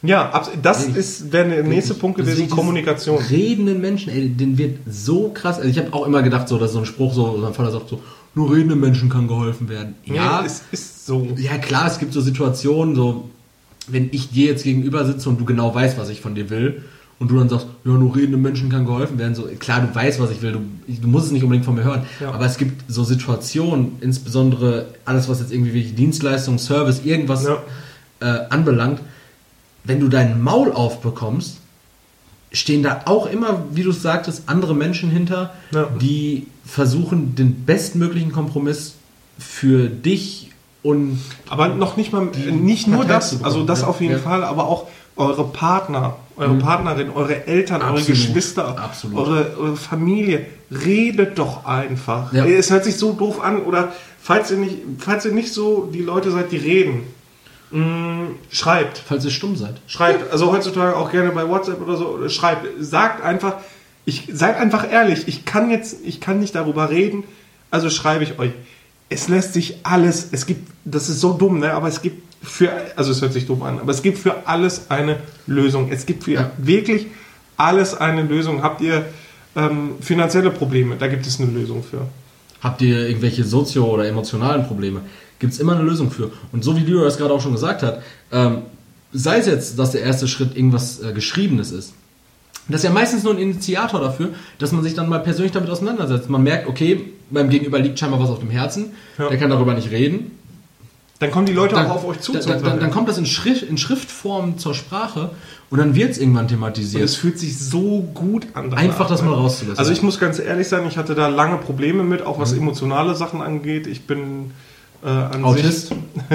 Ja, wäre der nächste Punkt gewesen, Deswegen Kommunikation. Redenden Menschen, ey, den wird so krass. Also ich habe auch immer gedacht, so, dass so ein Spruch, so mein Vater sagt so, nur redenden Menschen kann geholfen werden. Ja, es ist so. Ja, klar, es gibt so Situationen, so, wenn ich dir jetzt gegenüber sitze und du genau weißt, was ich von dir will, und du dann sagst, ja, nur redenden Menschen kann geholfen werden, so, klar, du weißt, was ich will, du musst es nicht unbedingt von mir hören, ja. Aber es gibt so Situationen, insbesondere alles, was jetzt irgendwie wie Dienstleistung, Service, irgendwas anbelangt, wenn du dein Maul aufbekommst, stehen da auch immer, wie du es sagtest, andere Menschen hinter, die versuchen, den bestmöglichen Kompromiss für dich und... Aber noch nicht mal, nicht nur das, also das auf jeden Fall, aber auch eure Partner, eure Partnerin, eure Eltern, eure Geschwister, eure Familie, redet doch einfach. Ja. Es hört sich so doof an, oder falls ihr nicht so die Leute seid, die reden, schreibt. Falls ihr stumm seid. Schreibt, also heutzutage auch gerne bei WhatsApp oder so, schreibt, seid einfach ehrlich, ich kann nicht darüber reden, also schreibe ich euch. Es lässt sich alles, das ist so dumm, ne, aber es gibt es hört sich dumm an, aber es gibt für alles eine Lösung. Es gibt für wirklich alles eine Lösung. Habt ihr finanzielle Probleme? Da gibt es eine Lösung für. Habt ihr irgendwelche sozio- oder emotionalen Probleme? Gibt es immer eine Lösung für. Und so wie Leo das gerade auch schon gesagt hat, sei es jetzt, dass der erste Schritt irgendwas Geschriebenes ist. Das ist ja meistens nur ein Initiator dafür, dass man sich dann mal persönlich damit auseinandersetzt. Man merkt, okay, beim Gegenüber liegt scheinbar was auf dem Herzen, der kann darüber nicht reden. Dann kommen die Leute auch auf euch zu. Dann kommt das in Schriftform zur Sprache und dann wird es irgendwann thematisiert. Und es fühlt sich so gut an. Einfach das mal rauszulassen. Also ich muss ganz ehrlich sein, ich hatte da lange Probleme mit, auch was emotionale Sachen angeht. Ich bin Autist.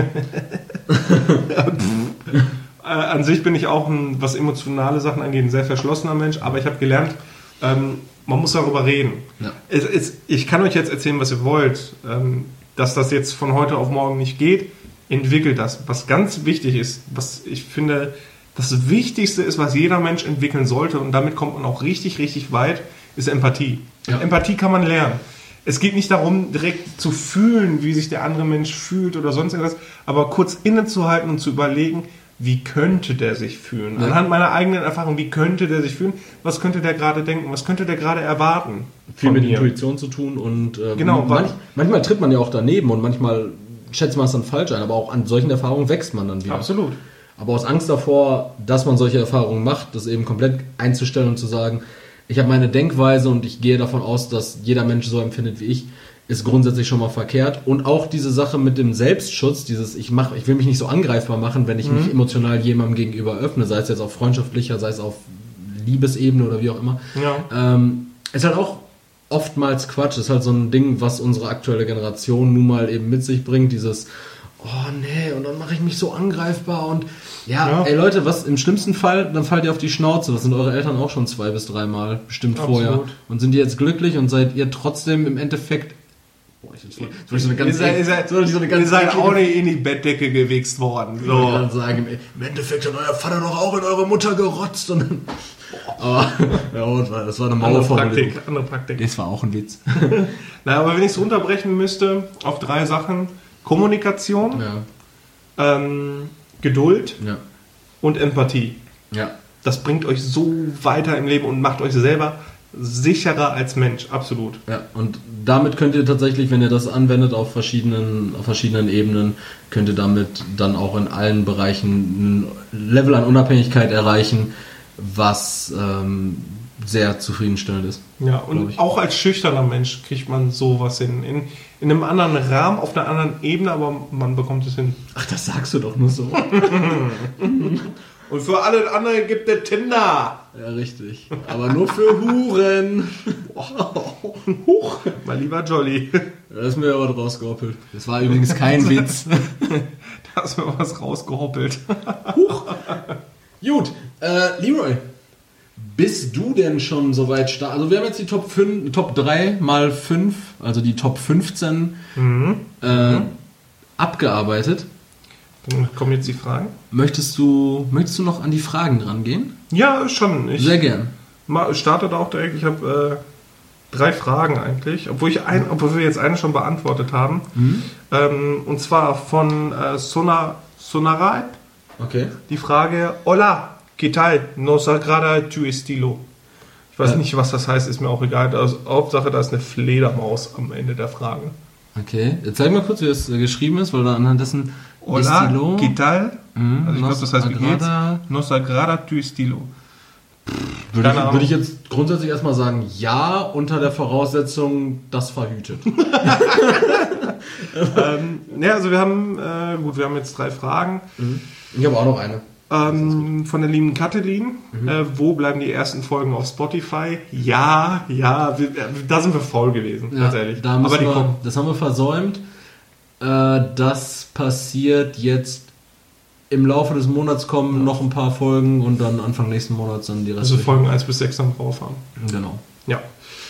An sich bin ich auch, was emotionale Sachen angeht, ein sehr verschlossener Mensch, aber ich habe gelernt, man muss darüber reden. Ja. Ich kann euch jetzt erzählen, was ihr wollt. Dass das jetzt von heute auf morgen nicht geht, entwickelt das. Was ganz wichtig ist, was ich finde, das Wichtigste ist, was jeder Mensch entwickeln sollte, und damit kommt man auch richtig, richtig weit, ist Empathie. Ja. Empathie kann man lernen. Es geht nicht darum, direkt zu fühlen, wie sich der andere Mensch fühlt oder sonst irgendwas, aber kurz innezuhalten und zu überlegen, wie könnte der sich fühlen? Ja. Anhand meiner eigenen Erfahrung, wie könnte der sich fühlen? Was könnte der gerade denken? Was könnte der gerade erwarten? Viel mit Intuition zu tun und genau, manchmal tritt man ja auch daneben und manchmal schätzt man es dann falsch ein, aber auch an solchen Erfahrungen wächst man dann wieder. Absolut. Aber aus Angst davor, dass man solche Erfahrungen macht, das eben komplett einzustellen und zu sagen, ich habe meine Denkweise und ich gehe davon aus, dass jeder Mensch so empfindet wie ich, ist grundsätzlich schon mal verkehrt. Und auch diese Sache mit dem Selbstschutz, ich will mich nicht so angreifbar machen, wenn ich mich emotional jemandem gegenüber öffne, sei es jetzt auf freundschaftlicher, sei es auf Liebesebene oder wie auch immer. Ja. Ist halt auch oftmals Quatsch. Ist halt so ein Ding, was unsere aktuelle Generation nun mal eben mit sich bringt, dieses oh nee, und dann mache ich mich so angreifbar und ey Leute, was im schlimmsten Fall, dann fallt ihr auf die Schnauze. Das sind eure Eltern auch schon 2 bis 3 Mal bestimmt vorher. Und sind die jetzt glücklich und seid ihr trotzdem im Endeffekt ihr seid auch nicht in die Bettdecke gewichst worden. So. Ich kann sagen, im Endeffekt hat euer Vater doch auch in eure Mutter gerotzt. Und aber das war eine Mauerformulierung. Andere Praktik. Das war auch ein Witz. Naja, aber wenn ich es runterbrechen müsste auf 3 Sachen: Kommunikation, Geduld und Empathie. Ja. Das bringt euch so weiter im Leben und macht euch selber sicherer als Mensch, absolut. Ja, und damit könnt ihr tatsächlich, wenn ihr das anwendet auf verschiedenen Ebenen, könnt ihr damit dann auch in allen Bereichen ein Level an Unabhängigkeit erreichen, was sehr zufriedenstellend ist. Ja, und auch als schüchterner Mensch kriegt man sowas hin. In einem anderen Rahmen, auf einer anderen Ebene, aber man bekommt es hin. Ach, das sagst du doch nur so. Und für alle anderen gibt es Tinder. Ja, richtig. Aber nur für Huren. Huch, mein lieber Jolly. Da ist mir aber rausgehoppelt. Das war übrigens kein Witz. Da ist mir was rausgehoppelt. Huch. Gut, Leroy, bist du denn schon soweit stark? Also wir haben jetzt die Top 3 mal 5, also die Top 15 abgearbeitet. Dann kommen jetzt die Fragen. Möchtest du noch an die Fragen dran gehen? Ja, schon. Sehr gern. Starte da auch direkt. Ich habe 3 Fragen eigentlich, obwohl wir jetzt eine schon beantwortet haben. Und zwar von Sonarai. Okay. Die Frage, hola, ¿qué tal? Nos agrada tu estilo. Ich weiß nicht, was das heißt, ist mir auch egal. Also, Hauptsache, da ist eine Fledermaus am Ende der Frage. Okay, jetzt zeig mal kurz, wie das geschrieben ist, weil da anhand dessen Hola, Estilo. ¿qué tal? Also ich glaube, das heißt, wie geht's? Agrada. Nos agrada tu estilo. Würde ich jetzt grundsätzlich erstmal sagen, ja, unter der Voraussetzung, das verhütet. Ja, also wir haben jetzt 3 Fragen. Ich habe auch noch eine. Von der lieben Katalin. Wo bleiben die ersten Folgen auf Spotify? Ja, da sind wir faul gewesen, ganz ehrlich. Aber das haben wir versäumt. Das passiert jetzt im Laufe des Monats kommen noch ein paar Folgen und dann Anfang nächsten Monats dann die Also restlichen. Folgen 1 bis 6 dann drauf haben. Genau. Ja.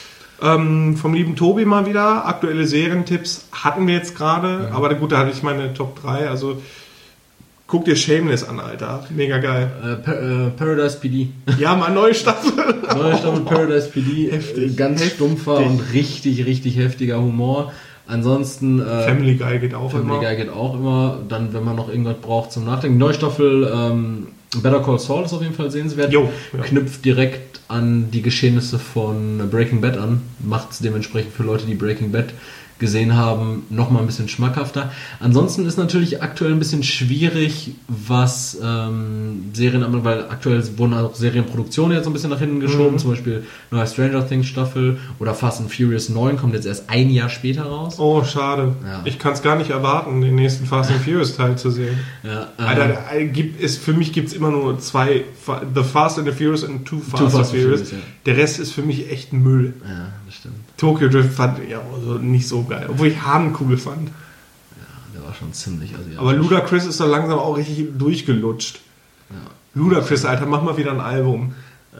Vom lieben Tobi mal wieder. Aktuelle Serientipps hatten wir jetzt gerade. Aber gut, da hatte ich meine Top 3. Also guck dir Shameless an, Alter. Mega geil. Paradise PD. Ja, mal neue Staffel. Neue Staffel Paradise PD. Heftig. Ganz stumpfer und richtig, richtig heftiger Humor. Ansonsten Family Guy geht auch Family immer. Guy geht auch immer. Dann, wenn man noch irgendwas braucht zum Nachdenken. Neue Staffel Better Call Saul ist auf jeden Fall sehenswert. Jo, ja. Knüpft direkt an die Geschehnisse von Breaking Bad an. Macht es dementsprechend für Leute, die Breaking Bad gesehen haben, nochmal ein bisschen schmackhafter. Ansonsten ist natürlich aktuell ein bisschen schwierig, was Serien anbelangt, weil aktuell wurden auch Serienproduktionen jetzt ein bisschen nach hinten geschoben, zum Beispiel neue Stranger Things Staffel oder Fast and Furious 9 kommt jetzt erst ein Jahr später raus. Oh, schade. Ja. Ich kann es gar nicht erwarten, den nächsten Fast and Furious Teil zu sehen. Ja, Alter, für mich gibt es immer nur 2, The Fast and the Furious und Two Fast and Furious. Ja. Der Rest ist für mich echt Müll. Ja, das stimmt. Tokyo Drift fand ich also nicht so geil, obwohl ich Han cool fand. Der war schon ziemlich asiatisch. Aber Ludacris ist doch langsam auch richtig durchgelutscht. Ja. Ludacris, Alter, mach mal wieder ein Album.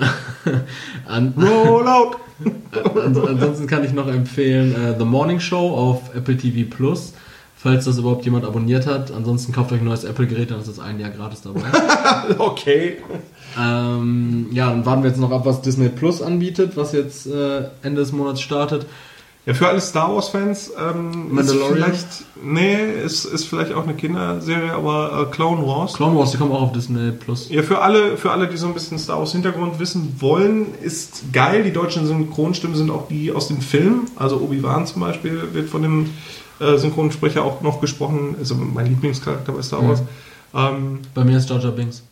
An, Roll out! ansonsten kann ich noch empfehlen The Morning Show auf Apple TV Plus, falls das überhaupt jemand abonniert hat. Ansonsten kauft euch ein neues Apple-Gerät, dann ist das ein Jahr gratis dabei. Okay. Ja, dann warten wir jetzt noch ab, was Disney Plus anbietet, was jetzt Ende des Monats startet. Ja, für alle Star Wars-Fans Mandalorian? ist vielleicht auch eine Kinderserie, aber Clone Wars. Clone Wars, die kommen auch auf Disney Plus. Ja, für alle, die so ein bisschen Star Wars Hintergrund wissen wollen, ist geil. Die deutschen Synchronstimmen sind auch die aus dem Film. Also Obi-Wan zum Beispiel wird von dem Synchronsprecher auch noch gesprochen. Ist aber mein Lieblingscharakter bei Star Wars. Bei mir ist Jar Jar Binks.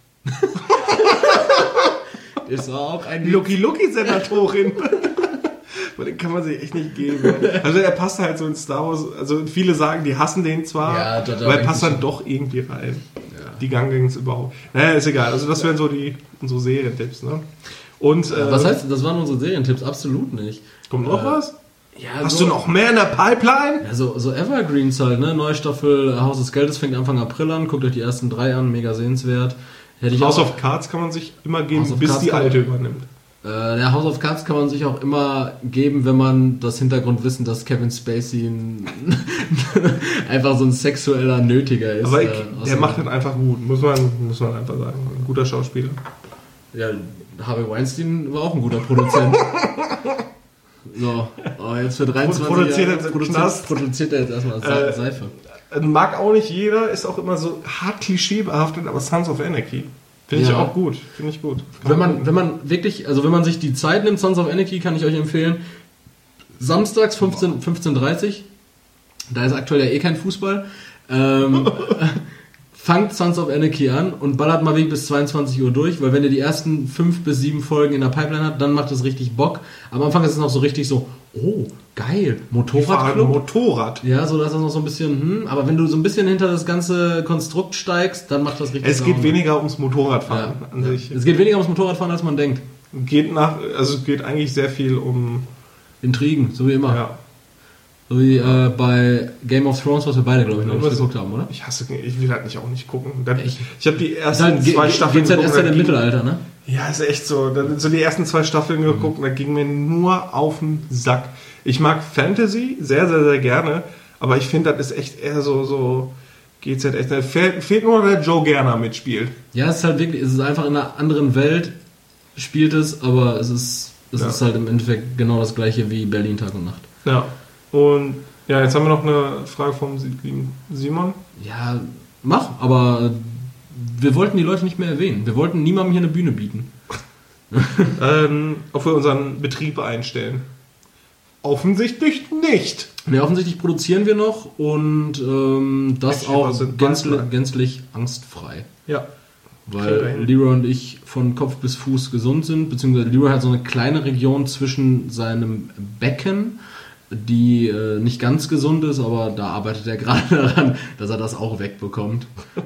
Ist auch ein Lucky-Senatorin. Den kann man sich echt nicht geben. Also er passt halt so in Star Wars. Also viele sagen, die hassen den zwar, Ja, Jar Jar aber er Binks passt dann ist doch irgendwie rein. Ja. Die Ganggangs überhaupt. Naja, ist egal. Also das wären so unsere Serientipps. Ne? Und, Was heißt, das waren unsere Serientipps? Absolut nicht. kommt noch was? Ja, Hast so, du noch mehr in der Pipeline? Ja, so Evergreens halt, ne? Neue Staffel Haus des Geldes fängt Anfang April an. Guckt euch die ersten 3 an, mega sehenswert. Hätte ich House auch, of Cards kann man sich immer geben, House of bis Cards die kann- alte übernimmt. der House of Cards kann man sich auch immer geben, wenn man das Hintergrundwissen, dass Kevin Spacey einfach so ein sexueller Nötiger ist. Aber aus der dem- macht den einfach gut, muss man einfach sagen. Ein guter Schauspieler. Ja, Harvey Weinstein war auch ein guter Produzent. So, jetzt für 23 Produziert Jahre er im Knast. produziert er jetzt erstmal Seife. Mag auch nicht jeder, ist auch immer so hart klischeebehaftet, aber Sons of Anarchy. Finde ich Ja. auch gut. Finde ich gut. Wenn man wirklich, also wenn man sich die Zeit nimmt, Sons of Anarchy kann ich euch empfehlen. Samstags 15:30 da ist aktuell ja eh kein Fußball. Fangt Sons of Anarchy an und ballert mal weg bis 22 Uhr durch, weil wenn ihr die ersten 5 bis 7 Folgen in der Pipeline habt, dann macht es richtig Bock. Am Anfang ist es noch so richtig so, oh, geil, Motorradclub. Motorrad. Ja, so dass das noch so ein bisschen, aber wenn du so ein bisschen hinter das ganze Konstrukt steigst, dann macht das richtig Es geht Laune. weniger ums Motorradfahren Ja, an ja. sich. Es geht weniger ums Motorradfahren, als man denkt. Es geht eigentlich sehr viel um. Intrigen, so wie immer. Ja. So wie bei Game of Thrones, was wir beide, glaube ich, noch nicht Irgendwas- geguckt haben, oder? Ich will halt nicht auch nicht gucken. Echt? Ich habe die Ist ersten halt, 2 Staffeln geht's halt erst da im ging- Mittelalter, ne? Ja, ist echt so. Dann so die ersten 2 Staffeln geguckt und da ging mir nur auf den Sack. Ich mag Fantasy sehr, sehr, sehr gerne, aber ich finde, das ist echt eher so GZ. Fehlt nur, der Joe Gerner mitspielt. Ja, es ist halt wirklich, es ist einfach in einer anderen Welt, spielt es, aber es ist halt im Endeffekt genau das gleiche wie Berlin Tag und Nacht. Ja. Und ja, jetzt haben wir noch eine Frage vom Simon. Ja, mach, aber wir wollten die Leute nicht mehr erwähnen. Wir wollten niemandem hier eine Bühne bieten. Ob wir unseren Betrieb einstellen? Offensichtlich nicht. Ne, offensichtlich produzieren wir noch und das auch gänzlich angstfrei. Ja. Weil Leroy und ich von Kopf bis Fuß gesund sind, beziehungsweise Leroy hat so eine kleine Region zwischen seinem Becken, die nicht ganz gesund ist, aber da arbeitet er gerade daran, dass er das auch wegbekommt.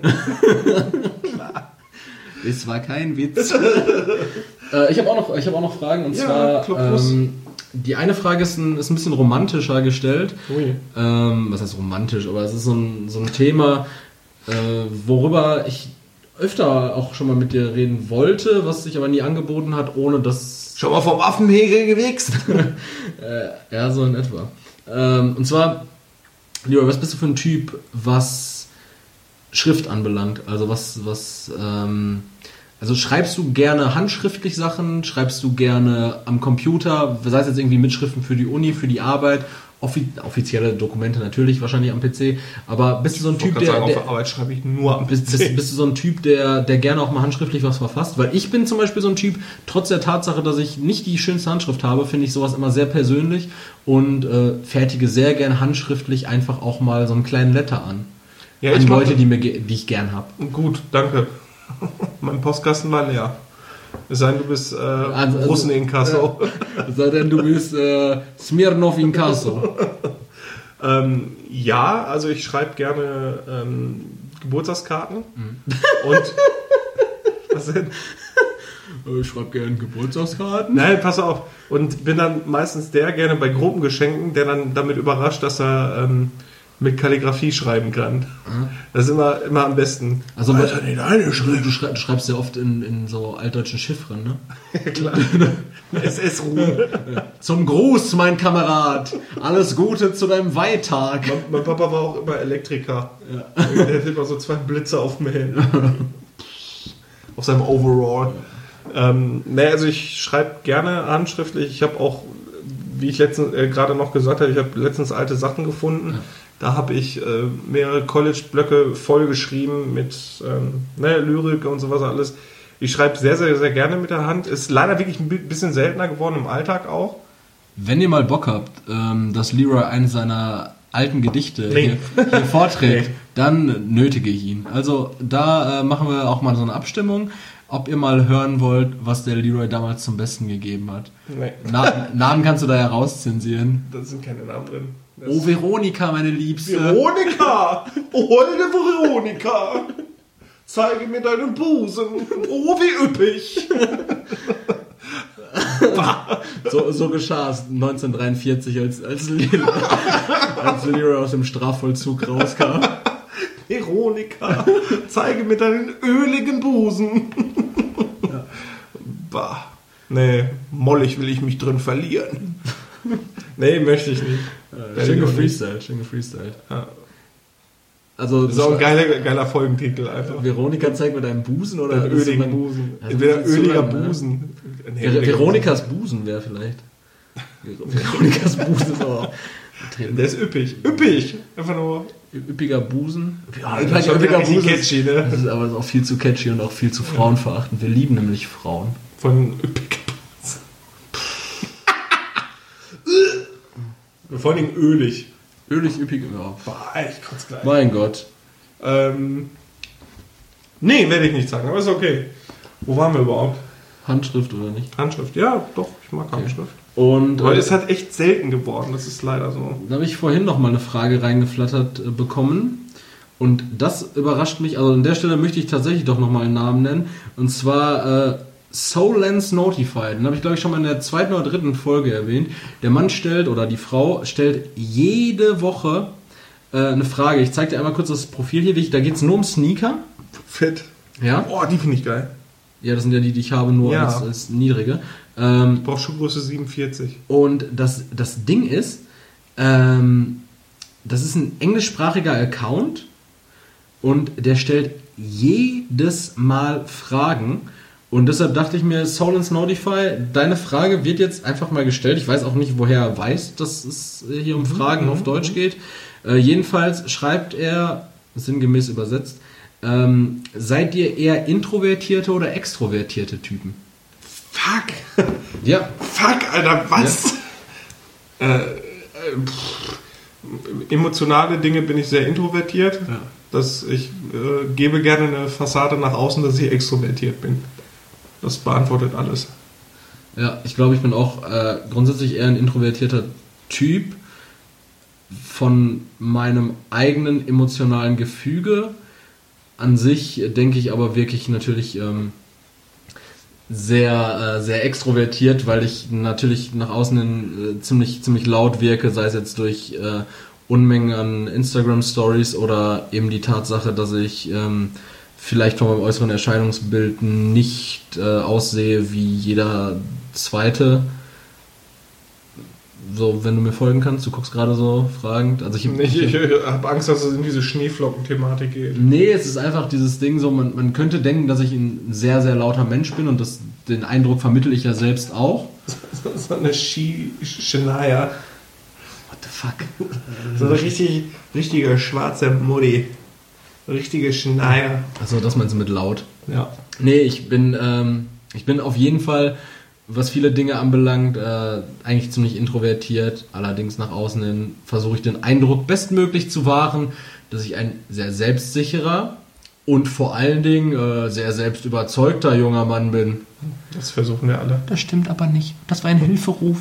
Das war kein Witz. Ich habe auch noch Fragen, und zwar die eine Frage ist ein bisschen romantischer gestellt. Was heißt romantisch? Aber es ist so ein Thema, worüber ich öfter auch schon mal mit dir reden wollte, was sich aber nie angeboten hat, ohne dass... Schon mal vom Affenhegel gewichst? Ja, so in etwa. Und zwar, Leroy, was bist du für ein Typ, was Schrift anbelangt? Also also schreibst du gerne handschriftlich Sachen? Schreibst du gerne am Computer? Sei es jetzt irgendwie Mitschriften für die Uni, für die Arbeit? Offizielle Dokumente natürlich, wahrscheinlich am PC. Aber bist du so ein Typ, auf der Arbeit schreibe ich nur am PC. Bist du so ein Typ, der gerne auch mal handschriftlich was verfasst? Weil ich bin zum Beispiel so ein Typ, trotz der Tatsache, dass ich nicht die schönste Handschrift habe, finde ich sowas immer sehr persönlich und fertige sehr gern handschriftlich einfach auch mal so einen kleinen Letter an. Ja, an Leute, die ich gern habe. Gut, danke. Mein Postkasten war leer. Es sei denn, du bist Russen-Inkasso. Es sei denn, du bist Smirnov-Inkasso. Ja, also ich schreibe gerne Geburtstagskarten. Und was denn? Ich schreibe gerne Geburtstagskarten. Nein, pass auf. Und bin dann meistens gerne bei Gruppengeschenken, der dann damit überrascht, dass er mit Kalligrafie schreiben kann. Das ist immer am besten. Also du schreibst ja oft in so altdeutschen Chiffren, ne? Ja, klar. SS-Ruhe. Zum Gruß, mein Kamerad. Alles Gute zu deinem Weihtag. Mein Papa war auch immer Elektriker. Ja. Der hat immer so 2 Blitze auf dem Helm. Auf seinem Overall. Also ich schreibe gerne handschriftlich. Ich habe auch, wie ich letztens gerade noch gesagt habe, ich habe letztens alte Sachen gefunden. Ja. Da habe ich mehrere College-Blöcke vollgeschrieben mit Lyrik und sowas alles. Ich schreibe sehr, sehr, sehr gerne mit der Hand. Ist leider wirklich ein bisschen seltener geworden im Alltag auch. Wenn ihr mal Bock habt, dass Leroy eines seiner alten Gedichte hier vorträgt, dann nötige ich ihn. Also da machen wir auch mal so eine Abstimmung, ob ihr mal hören wollt, was der Leroy damals zum Besten gegeben hat. Nee. Namen kannst du da ja rauszensieren. Da sind keine Namen drin. Oh, Veronika, meine Liebste. Veronika! Oh, holde Veronika! Zeige mir deinen Busen. Oh, wie üppig! so geschah es 1943, als Leroy aus dem Strafvollzug rauskam. Veronika, zeige mir deinen öligen Busen. Ja. Bah. Nee, mollig will ich mich drin verlieren. Nee, möchte ich nicht. Schön gefreestylt. Ja. Also, das ist auch ein geiler Folgentitel einfach. Veronika zeigt mit deinem Busen oder öligen Busen. Entweder öliger Busen. Nee, Veronikas Busen wäre vielleicht. Veronikas Busen ist aber. Der ist üppig. Üppig! Einfach nur. Üppiger Busen. Ja, üppiger Busen. Catchy, ne? Das ist aber auch viel zu catchy und auch viel zu frauenverachtend. Wir lieben nämlich Frauen. Von üppiger Busen. Vor allem ölig. Ölig, üppig, ja. Boah, ich kotze gleich. Mein Gott. Nee, werde ich nicht sagen, aber ist okay. Wo waren wir überhaupt? Handschrift oder nicht? Handschrift, ja, doch, ich mag Handschrift. Aber es hat echt selten geworden, das ist leider so. Da habe ich vorhin noch mal eine Frage reingeflattert bekommen. Und das überrascht mich. Also an der Stelle möchte ich tatsächlich doch noch mal einen Namen nennen. Und zwar Soulens Notified. Den habe ich, glaube ich, schon mal in der 2. oder 3. Folge erwähnt. Der Mann stellt, oder die Frau stellt jede Woche eine Frage. Ich zeige dir einmal kurz das Profil hier. Da geht es nur um Sneaker. Fett. Ja? Boah, die finde ich geil. Ja, das sind ja die ich habe, nur als niedrige. Ich brauche Schuhgröße 47. Und das Ding ist, das ist ein englischsprachiger Account und der stellt jedes Mal Fragen. Und deshalb dachte ich mir, Soulens Notify, deine Frage wird jetzt einfach mal gestellt. Ich weiß auch nicht, woher er weiß, dass es hier um Fragen auf Deutsch geht. Jedenfalls schreibt er, sinngemäß übersetzt, Seid ihr eher introvertierte oder extrovertierte Typen? Fuck! Ja. Fuck, Alter, was? Ja. Emotionale Dinge bin ich sehr introvertiert. Ja. Ich gebe gerne eine Fassade nach außen, dass ich extrovertiert bin. Das beantwortet alles. Ja, ich glaube, ich bin auch grundsätzlich eher ein introvertierter Typ. Von meinem eigenen emotionalen Gefüge an sich denke ich aber wirklich natürlich sehr extrovertiert, weil ich natürlich nach außen hin ziemlich laut wirke, sei es jetzt durch Unmengen an Instagram-Stories oder eben die Tatsache, dass ich vielleicht von meinem äußeren Erscheinungsbild nicht aussehe wie jeder Zweite. So, wenn du mir folgen kannst, du guckst gerade so fragend. Also ich habe Angst, dass es in diese Schneeflocken-Thematik geht. Nee, es ist einfach dieses Ding so, man könnte denken, dass ich ein sehr, sehr lauter Mensch bin und den Eindruck vermittle ich ja selbst auch. So eine Shania. What the fuck? So eine richtige schwarze Mutti. Richtige Shania. Achso, das meinst du mit laut? Ja. Nee, ich bin auf jeden Fall, was viele Dinge anbelangt, eigentlich ziemlich introvertiert. Allerdings nach außen hin versuche ich den Eindruck bestmöglich zu wahren, dass ich ein sehr selbstsicherer und vor allen Dingen sehr selbstüberzeugter junger Mann bin. Das versuchen wir alle. Das stimmt aber nicht. Das war ein Hilferuf.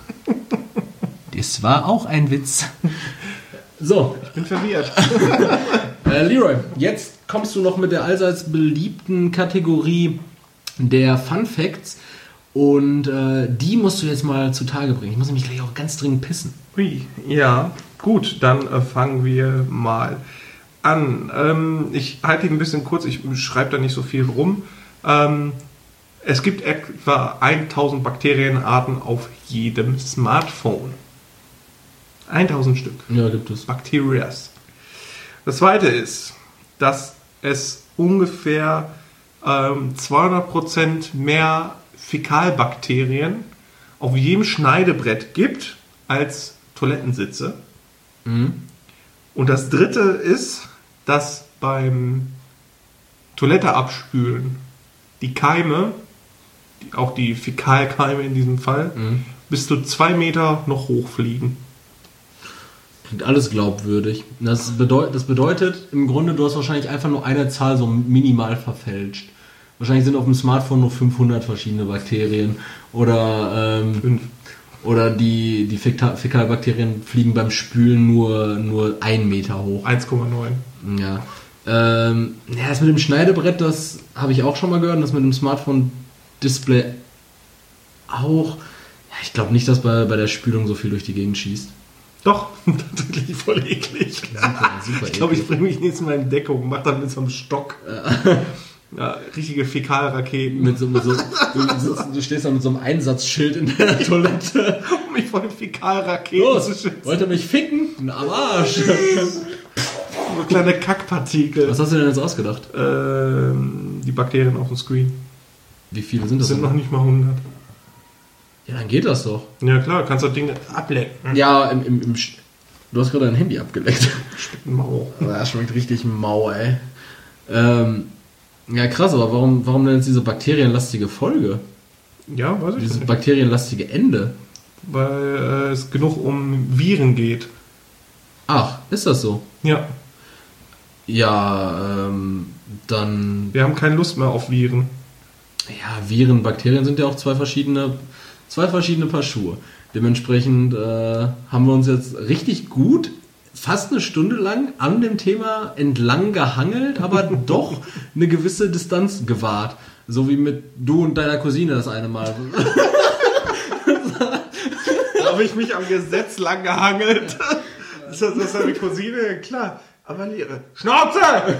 Das war auch ein Witz. So. Ich bin verwirrt. Leroy, jetzt kommst du noch mit der allseits beliebten Kategorie der Fun Facts. Und die musst du jetzt mal zutage bringen. Ich muss nämlich gleich auch ganz dringend pissen. Ui, ja. Gut, dann fangen wir mal an. Ich halte ihn ein bisschen kurz, ich schreibe da nicht so viel rum. Es gibt etwa 1000 Bakterienarten auf jedem Smartphone. 1000 Stück. Ja, gibt es. Bacterias. Das zweite ist, dass es ungefähr 200% mehr Fäkalbakterien auf jedem Schneidebrett gibt als Toilettensitze. Mhm. Und das dritte ist, dass beim Toilette abspülen die Keime, auch die Fäkalkeime in diesem Fall, bis zu 2 Meter noch hochfliegen. Klingt alles glaubwürdig. Das bedeutet im Grunde, du hast wahrscheinlich einfach nur eine Zahl so minimal verfälscht. Wahrscheinlich sind auf dem Smartphone nur 500 verschiedene Bakterien oder die Fäkalbakterien fliegen beim Spülen nur 1 Meter hoch. 1,9. Ja. Das mit dem Schneidebrett, das habe ich auch schon mal gehört. Das mit dem Smartphone-Display auch. Ja, ich glaube nicht, dass bei der Spülung so viel durch die Gegend schießt. Doch, tatsächlich voll eklig. Super ich glaube, ich bringe mich nächstes Mal in Deckung, mach dann mit so einem Stock. Ja, richtige Fäkalraketen. Du stehst da mit so einem Einsatzschild in der Toilette. Um mich vor den Fäkalraketen zu schützen. Wollt ihr mich ficken? Am Arsch. So kleine Kackpartikel. Was hast du denn jetzt ausgedacht? Die Bakterien auf dem Screen. Wie viele sind das? Sind noch nicht mal 100. Ja, dann geht das doch. Ja klar, kannst du Dinge ablecken. Ja, du hast gerade dein Handy abgeleckt. Schmeckt mau. Das schmeckt richtig mau, ey. Ja, krass, aber warum denn jetzt diese bakterienlastige Folge? Ja, weiß ich nicht. Dieses bakterienlastige Ende? Weil es genug um Viren geht. Ach, ist das so? Ja. Ja, dann... Wir haben keine Lust mehr auf Viren. Ja, Viren, Bakterien sind ja auch zwei verschiedene Paar Schuhe. Dementsprechend haben wir uns jetzt richtig gut fast eine Stunde lang an dem Thema entlang gehangelt, aber doch eine gewisse Distanz gewahrt. So wie mit du und deiner Cousine das eine Mal. Da habe ich mich am Gesetz lang gehangelt. Das ist eine Cousine, klar. Aber Lehre. Schnauze!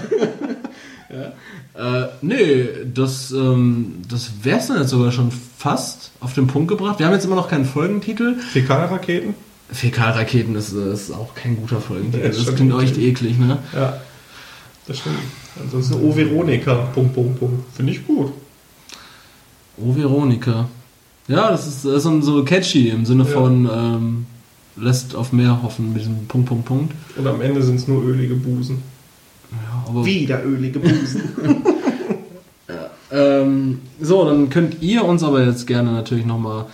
Ja. Nee, das wär's dann jetzt sogar schon fast auf den Punkt gebracht. Wir haben jetzt immer noch keinen Folgentitel. Fäkalraketen? Fäkalraketen ist auch kein guter Folgentitel. Das klingt echt eklig, ne? Ja, das stimmt. Also das ist eine O Veronika. Finde ich gut. O Veronika. Ja, das ist so catchy im Sinne von lässt auf mehr hoffen mit diesem Punkt. Und am Ende sind es nur ölige Busen. Ja. aber wieder ölige Busen. So, dann könnt ihr uns aber jetzt gerne natürlich nochmal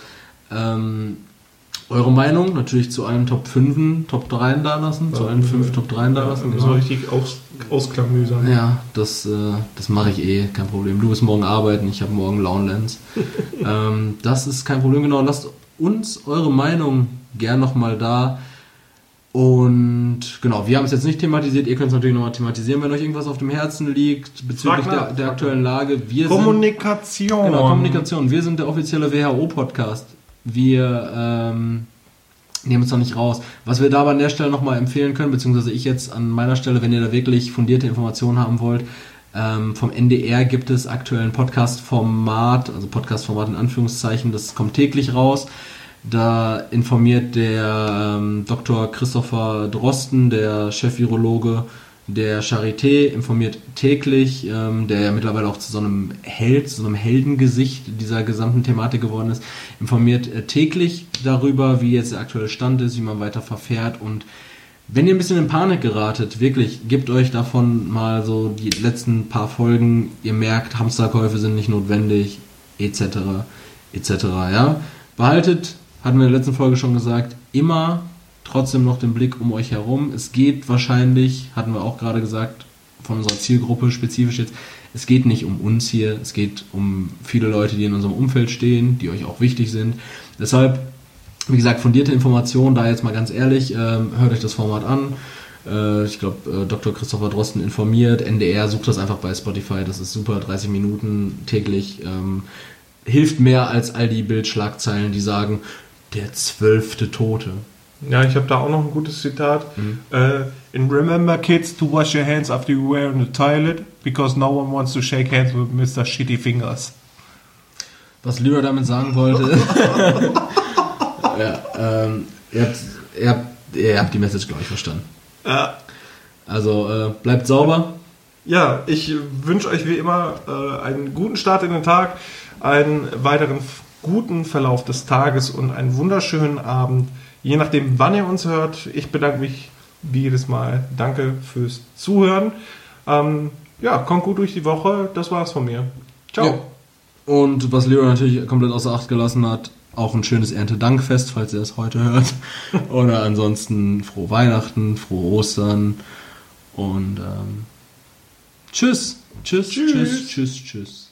eure Meinung natürlich zu allen Top 5, Top 3 da lassen, zu allen 5 Top 3 da lassen. So richtig ausklamüsern. Ja, das mache ich kein Problem. Du bist morgen arbeiten, ich habe morgen Launlands. Das ist kein Problem, genau. Lasst uns eure Meinung gern nochmal da. Und genau, wir haben es jetzt nicht thematisiert, ihr könnt es natürlich nochmal thematisieren, wenn euch irgendwas auf dem Herzen liegt bezüglich der aktuellen Lage. Kommunikation. Wir sind der offizielle WHO-Podcast. Wir nehmen es noch nicht raus. Was wir da aber an der Stelle nochmal empfehlen können, beziehungsweise ich jetzt an meiner Stelle, wenn ihr da wirklich fundierte Informationen haben wollt, vom NDR gibt es aktuell ein Podcast-Format in Anführungszeichen, das kommt täglich raus. Da informiert der Dr. Christopher Drosten, der Chef-Virologe der Charité, informiert täglich, der ja mittlerweile auch zu so einem Heldengesicht dieser gesamten Thematik geworden ist, informiert täglich darüber, wie jetzt der aktuelle Stand ist, wie man weiter verfährt. Und wenn ihr ein bisschen in Panik geratet, wirklich, gebt euch davon mal so die letzten paar Folgen, ihr merkt, Hamsterkäufe sind nicht notwendig, etc. Ja? Behaltet, hatten wir in der letzten Folge schon gesagt, immer trotzdem noch den Blick um euch herum. Es geht wahrscheinlich, hatten wir auch gerade gesagt, von unserer Zielgruppe spezifisch jetzt, es geht nicht um uns hier, es geht um viele Leute, die in unserem Umfeld stehen, die euch auch wichtig sind. Deshalb, wie gesagt, fundierte Informationen, da jetzt mal ganz ehrlich, hört euch das Format an. Ich glaube, Dr. Christopher Drosten informiert, NDR, sucht das einfach bei Spotify, das ist super, 30 Minuten täglich, hilft mehr als all die Bildschlagzeilen, die sagen, der 12. Tote. Ja, ich habe da auch noch ein gutes Zitat. And remember, kids, to wash your hands after you were in the toilet, because no one wants to shake hands with Mr. Shitty Fingers. Was Lyra damit sagen wollte. Ja, ihr habt die Message, glaube ich, verstanden. Ja. Also, bleibt sauber. Ja, ich wünsche euch wie immer einen guten Start in den Tag, einen weiteren guten Verlauf des Tages und einen wunderschönen Abend. Je nachdem, wann ihr uns hört. Ich bedanke mich wie jedes Mal. Danke fürs Zuhören. Kommt gut durch die Woche. Das war's von mir. Ciao. Ja. Und was Leo natürlich komplett außer Acht gelassen hat, auch ein schönes Erntedankfest, falls ihr es heute hört. Oder ansonsten frohe Weihnachten, frohe Ostern. Und tschüss. Tschüss.